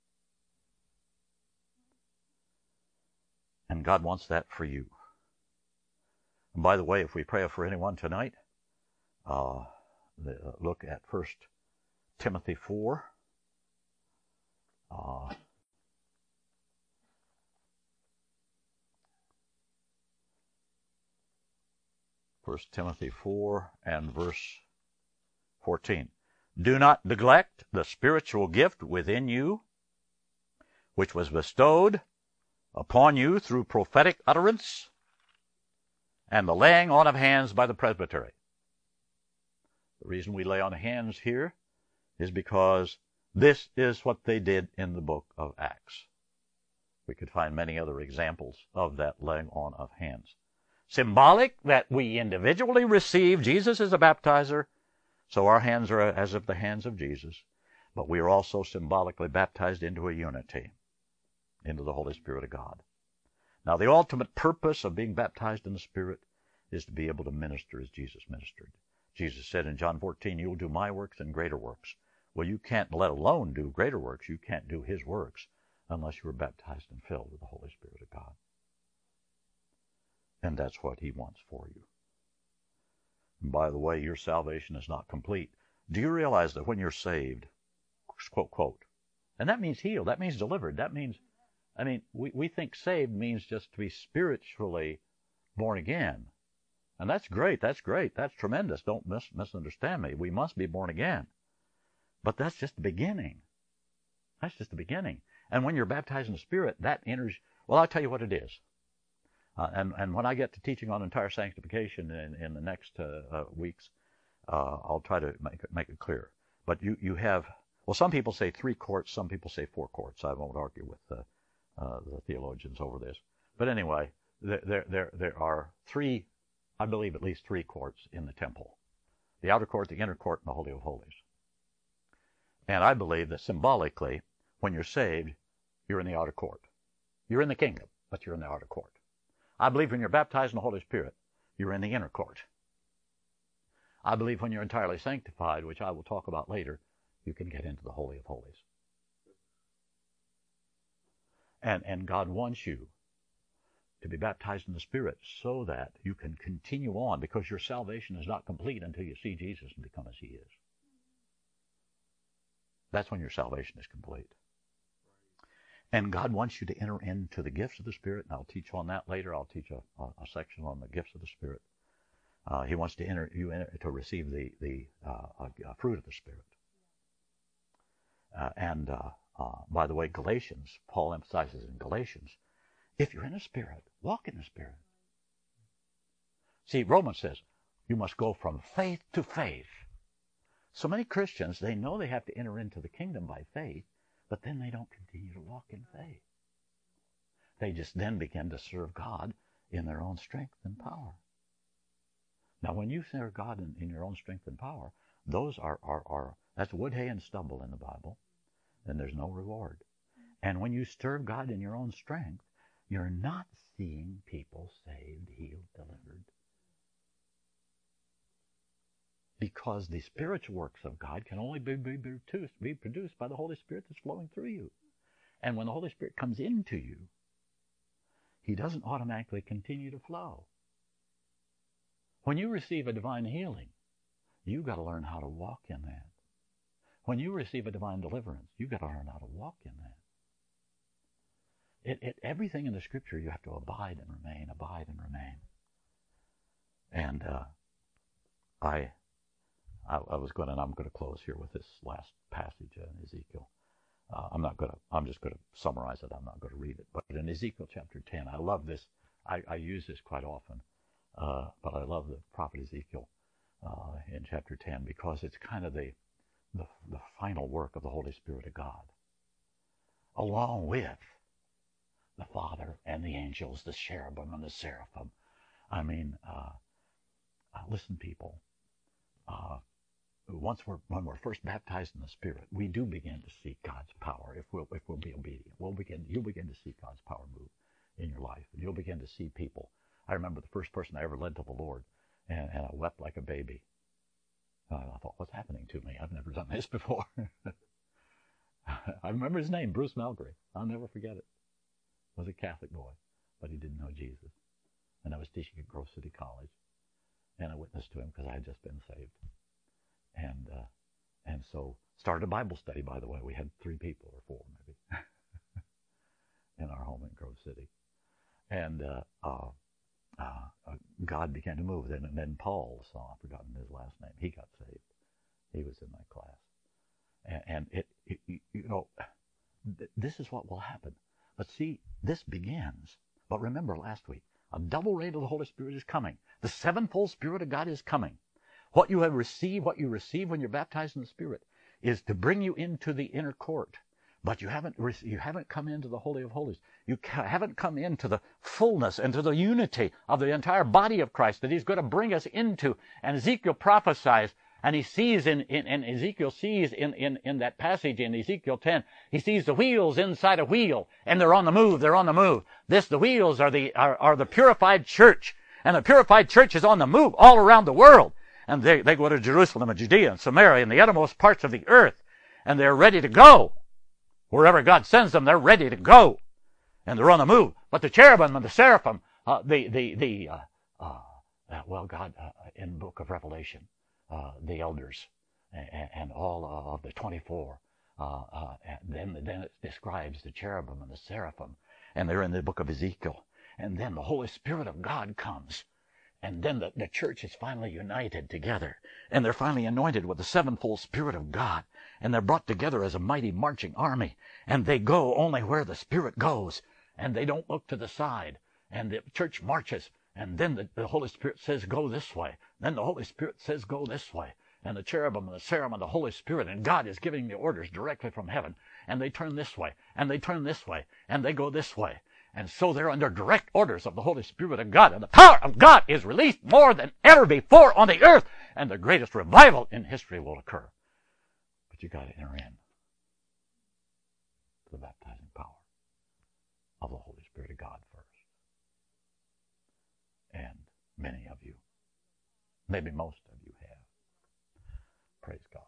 And God wants that for you. And by the way, if we pray for anyone tonight, uh, look at First Timothy four. Uh, First Timothy four and verse fourteen. Do not neglect the spiritual gift within you, which was bestowed upon you through prophetic utterance and the laying on of hands by the presbytery. The reason we lay on hands here is because this is what they did in the book of Acts. We could find many other examples of that laying on of hands. Symbolic that we individually receive Jesus as a baptizer, so our hands are as of the hands of Jesus, but we are also symbolically baptized into a unity, into the Holy Spirit of God. Now, the ultimate purpose of being baptized in the Spirit is to be able to minister as Jesus ministered. Jesus said in John fourteen, you will do my works and greater works. Well, you can't let alone do greater works. You can't do his works unless you are baptized and filled with the Holy Spirit of God. And that's what he wants for you. And by the way, your salvation is not complete. Do you realize that when you're saved, quote, quote, and that means healed, that means delivered, that means, I mean, we, we think saved means just to be spiritually born again. And that's great, that's great, that's tremendous. Don't mis- misunderstand me. We must be born again. But that's just the beginning. That's just the beginning. And when you're baptized in the Spirit, that enters, well, I'll tell you what it is. Uh, and, and when I get to teaching on entire sanctification in, in the next uh, uh, weeks, uh, I'll try to make it, make it clear. But you, you have, well, some people say three courts, some people say four courts. I won't argue with uh, uh, the theologians over this. But anyway, there, there, there, there are three, I believe at least three courts in the temple. The outer court, the inner court, and the Holy of Holies. And I believe that symbolically, when you're saved, you're in the outer court. You're in the kingdom, but you're in the outer court. I believe when you're baptized in the Holy Spirit, you're in the inner court. I believe when you're entirely sanctified, which I will talk about later, you can get into the Holy of Holies. And, and God wants you to be baptized in the Spirit so that you can continue on, because your salvation is not complete until you see Jesus and become as he is. That's when your salvation is complete. And God wants you to enter into the gifts of the Spirit, and I'll teach on that later. I'll teach a, a, a section on the gifts of the Spirit. Uh, he wants to enter you enter, to receive the the uh, uh, fruit of the Spirit. Uh, and uh, uh, by the way, Galatians, Paul emphasizes in Galatians, if you're in the Spirit, walk in the Spirit. See, Romans says you must go from faith to faith. So many Christians, they know they have to enter into the kingdom by faith, but then they don't continue to walk in faith. They just then begin to serve God in their own strength and power. Now, when you serve God in, in your own strength and power, those are, are, are, that's wood, hay, and stubble in the Bible, and there's no reward. And when you serve God in your own strength, you're not seeing people saved, healed, delivered. Because the spiritual works of God can only be, be, produced, be produced by the Holy Spirit that's flowing through you. And when the Holy Spirit comes into you, he doesn't automatically continue to flow. When you receive a divine healing, you've got to learn how to walk in that. When you receive a divine deliverance, you've got to learn how to walk in that. It, it, everything in the Scripture, you have to abide and remain, abide and remain. And uh, I... I, I was going to, and I'm going to close here with this last passage in Ezekiel. Uh, I'm not going to, I'm just going to summarize it. I'm not going to read it. But in Ezekiel chapter ten, I love this. I, I use this quite often. Uh, but I love the prophet Ezekiel uh, in chapter ten because it's kind of the, the, the final work of the Holy Spirit of God. Along with the Father and the angels, the cherubim and the seraphim. I mean, uh, uh, listen, people. Uh, Once we're, when we're first baptized in the Spirit, we do begin to see God's power if we'll, if we'll be obedient. We'll begin, you'll begin to see God's power move in your life. And you'll begin to see people. I remember the first person I ever led to the Lord, and, and I wept like a baby. And I thought, what's happening to me? I've never done this before. I remember his name, Bruce Malgray. I'll never forget it. He was a Catholic boy, but he didn't know Jesus. And I was teaching at Grove City College. And I witnessed to him because I had just been saved. And uh, And so started a Bible study, by the way. We had three people or four maybe in our home in Grove City. And uh, uh, uh, God began to move. Then, and then Paul, so I've forgotten his last name, he got saved. He was in my class. And, and it, it, you know, th- this is what will happen. But see, this begins. But remember last week, a double rain of the Holy Spirit is coming. The sevenfold Spirit of God is coming. What you have received, what you receive when you're baptized in the Spirit, is to bring you into the inner court. But you haven't you haven't come into the Holy of Holies. You haven't come into the fullness and to the unity of the entire body of Christ that He's going to bring us into. And Ezekiel prophesies, and he sees in, in, in Ezekiel sees in, in, in that passage in Ezekiel ten, he sees the wheels inside a wheel, and they're on the move, they're on the move. This, the wheels are the are, are the purified church. And the purified church is on the move all around the world. And they, they go to Jerusalem and Judea and Samaria and the uttermost parts of the earth. And they're ready to go. Wherever God sends them, they're ready to go. And they're on the move. But the cherubim and the seraphim, uh, the, the, the, uh, uh, uh, well, God, uh, in the book of Revelation, uh, the elders and, and all uh, of the twenty-four, uh, uh, and then, then it describes the cherubim and the seraphim. And they're in the book of Ezekiel. And then the Holy Spirit of God comes. And then the, the church is finally united together. And they're finally anointed with the sevenfold Spirit of God. And they're brought together as a mighty marching army. And they go only where the Spirit goes. And they don't look to the side. And the church marches. And then the, the Holy Spirit says, go this way. Then the Holy Spirit says, go this way. And the cherubim and the seraphim and the Holy Spirit. And God is giving the orders directly from heaven. And they turn this way. And they turn this way. And they go this way. And so they're under direct orders of the Holy Spirit of God. And the power of God is released more than ever before on the earth. And the greatest revival in history will occur. But you got to enter in to the baptizing power of the Holy Spirit of God first. And many of you, maybe most of you have. Praise God.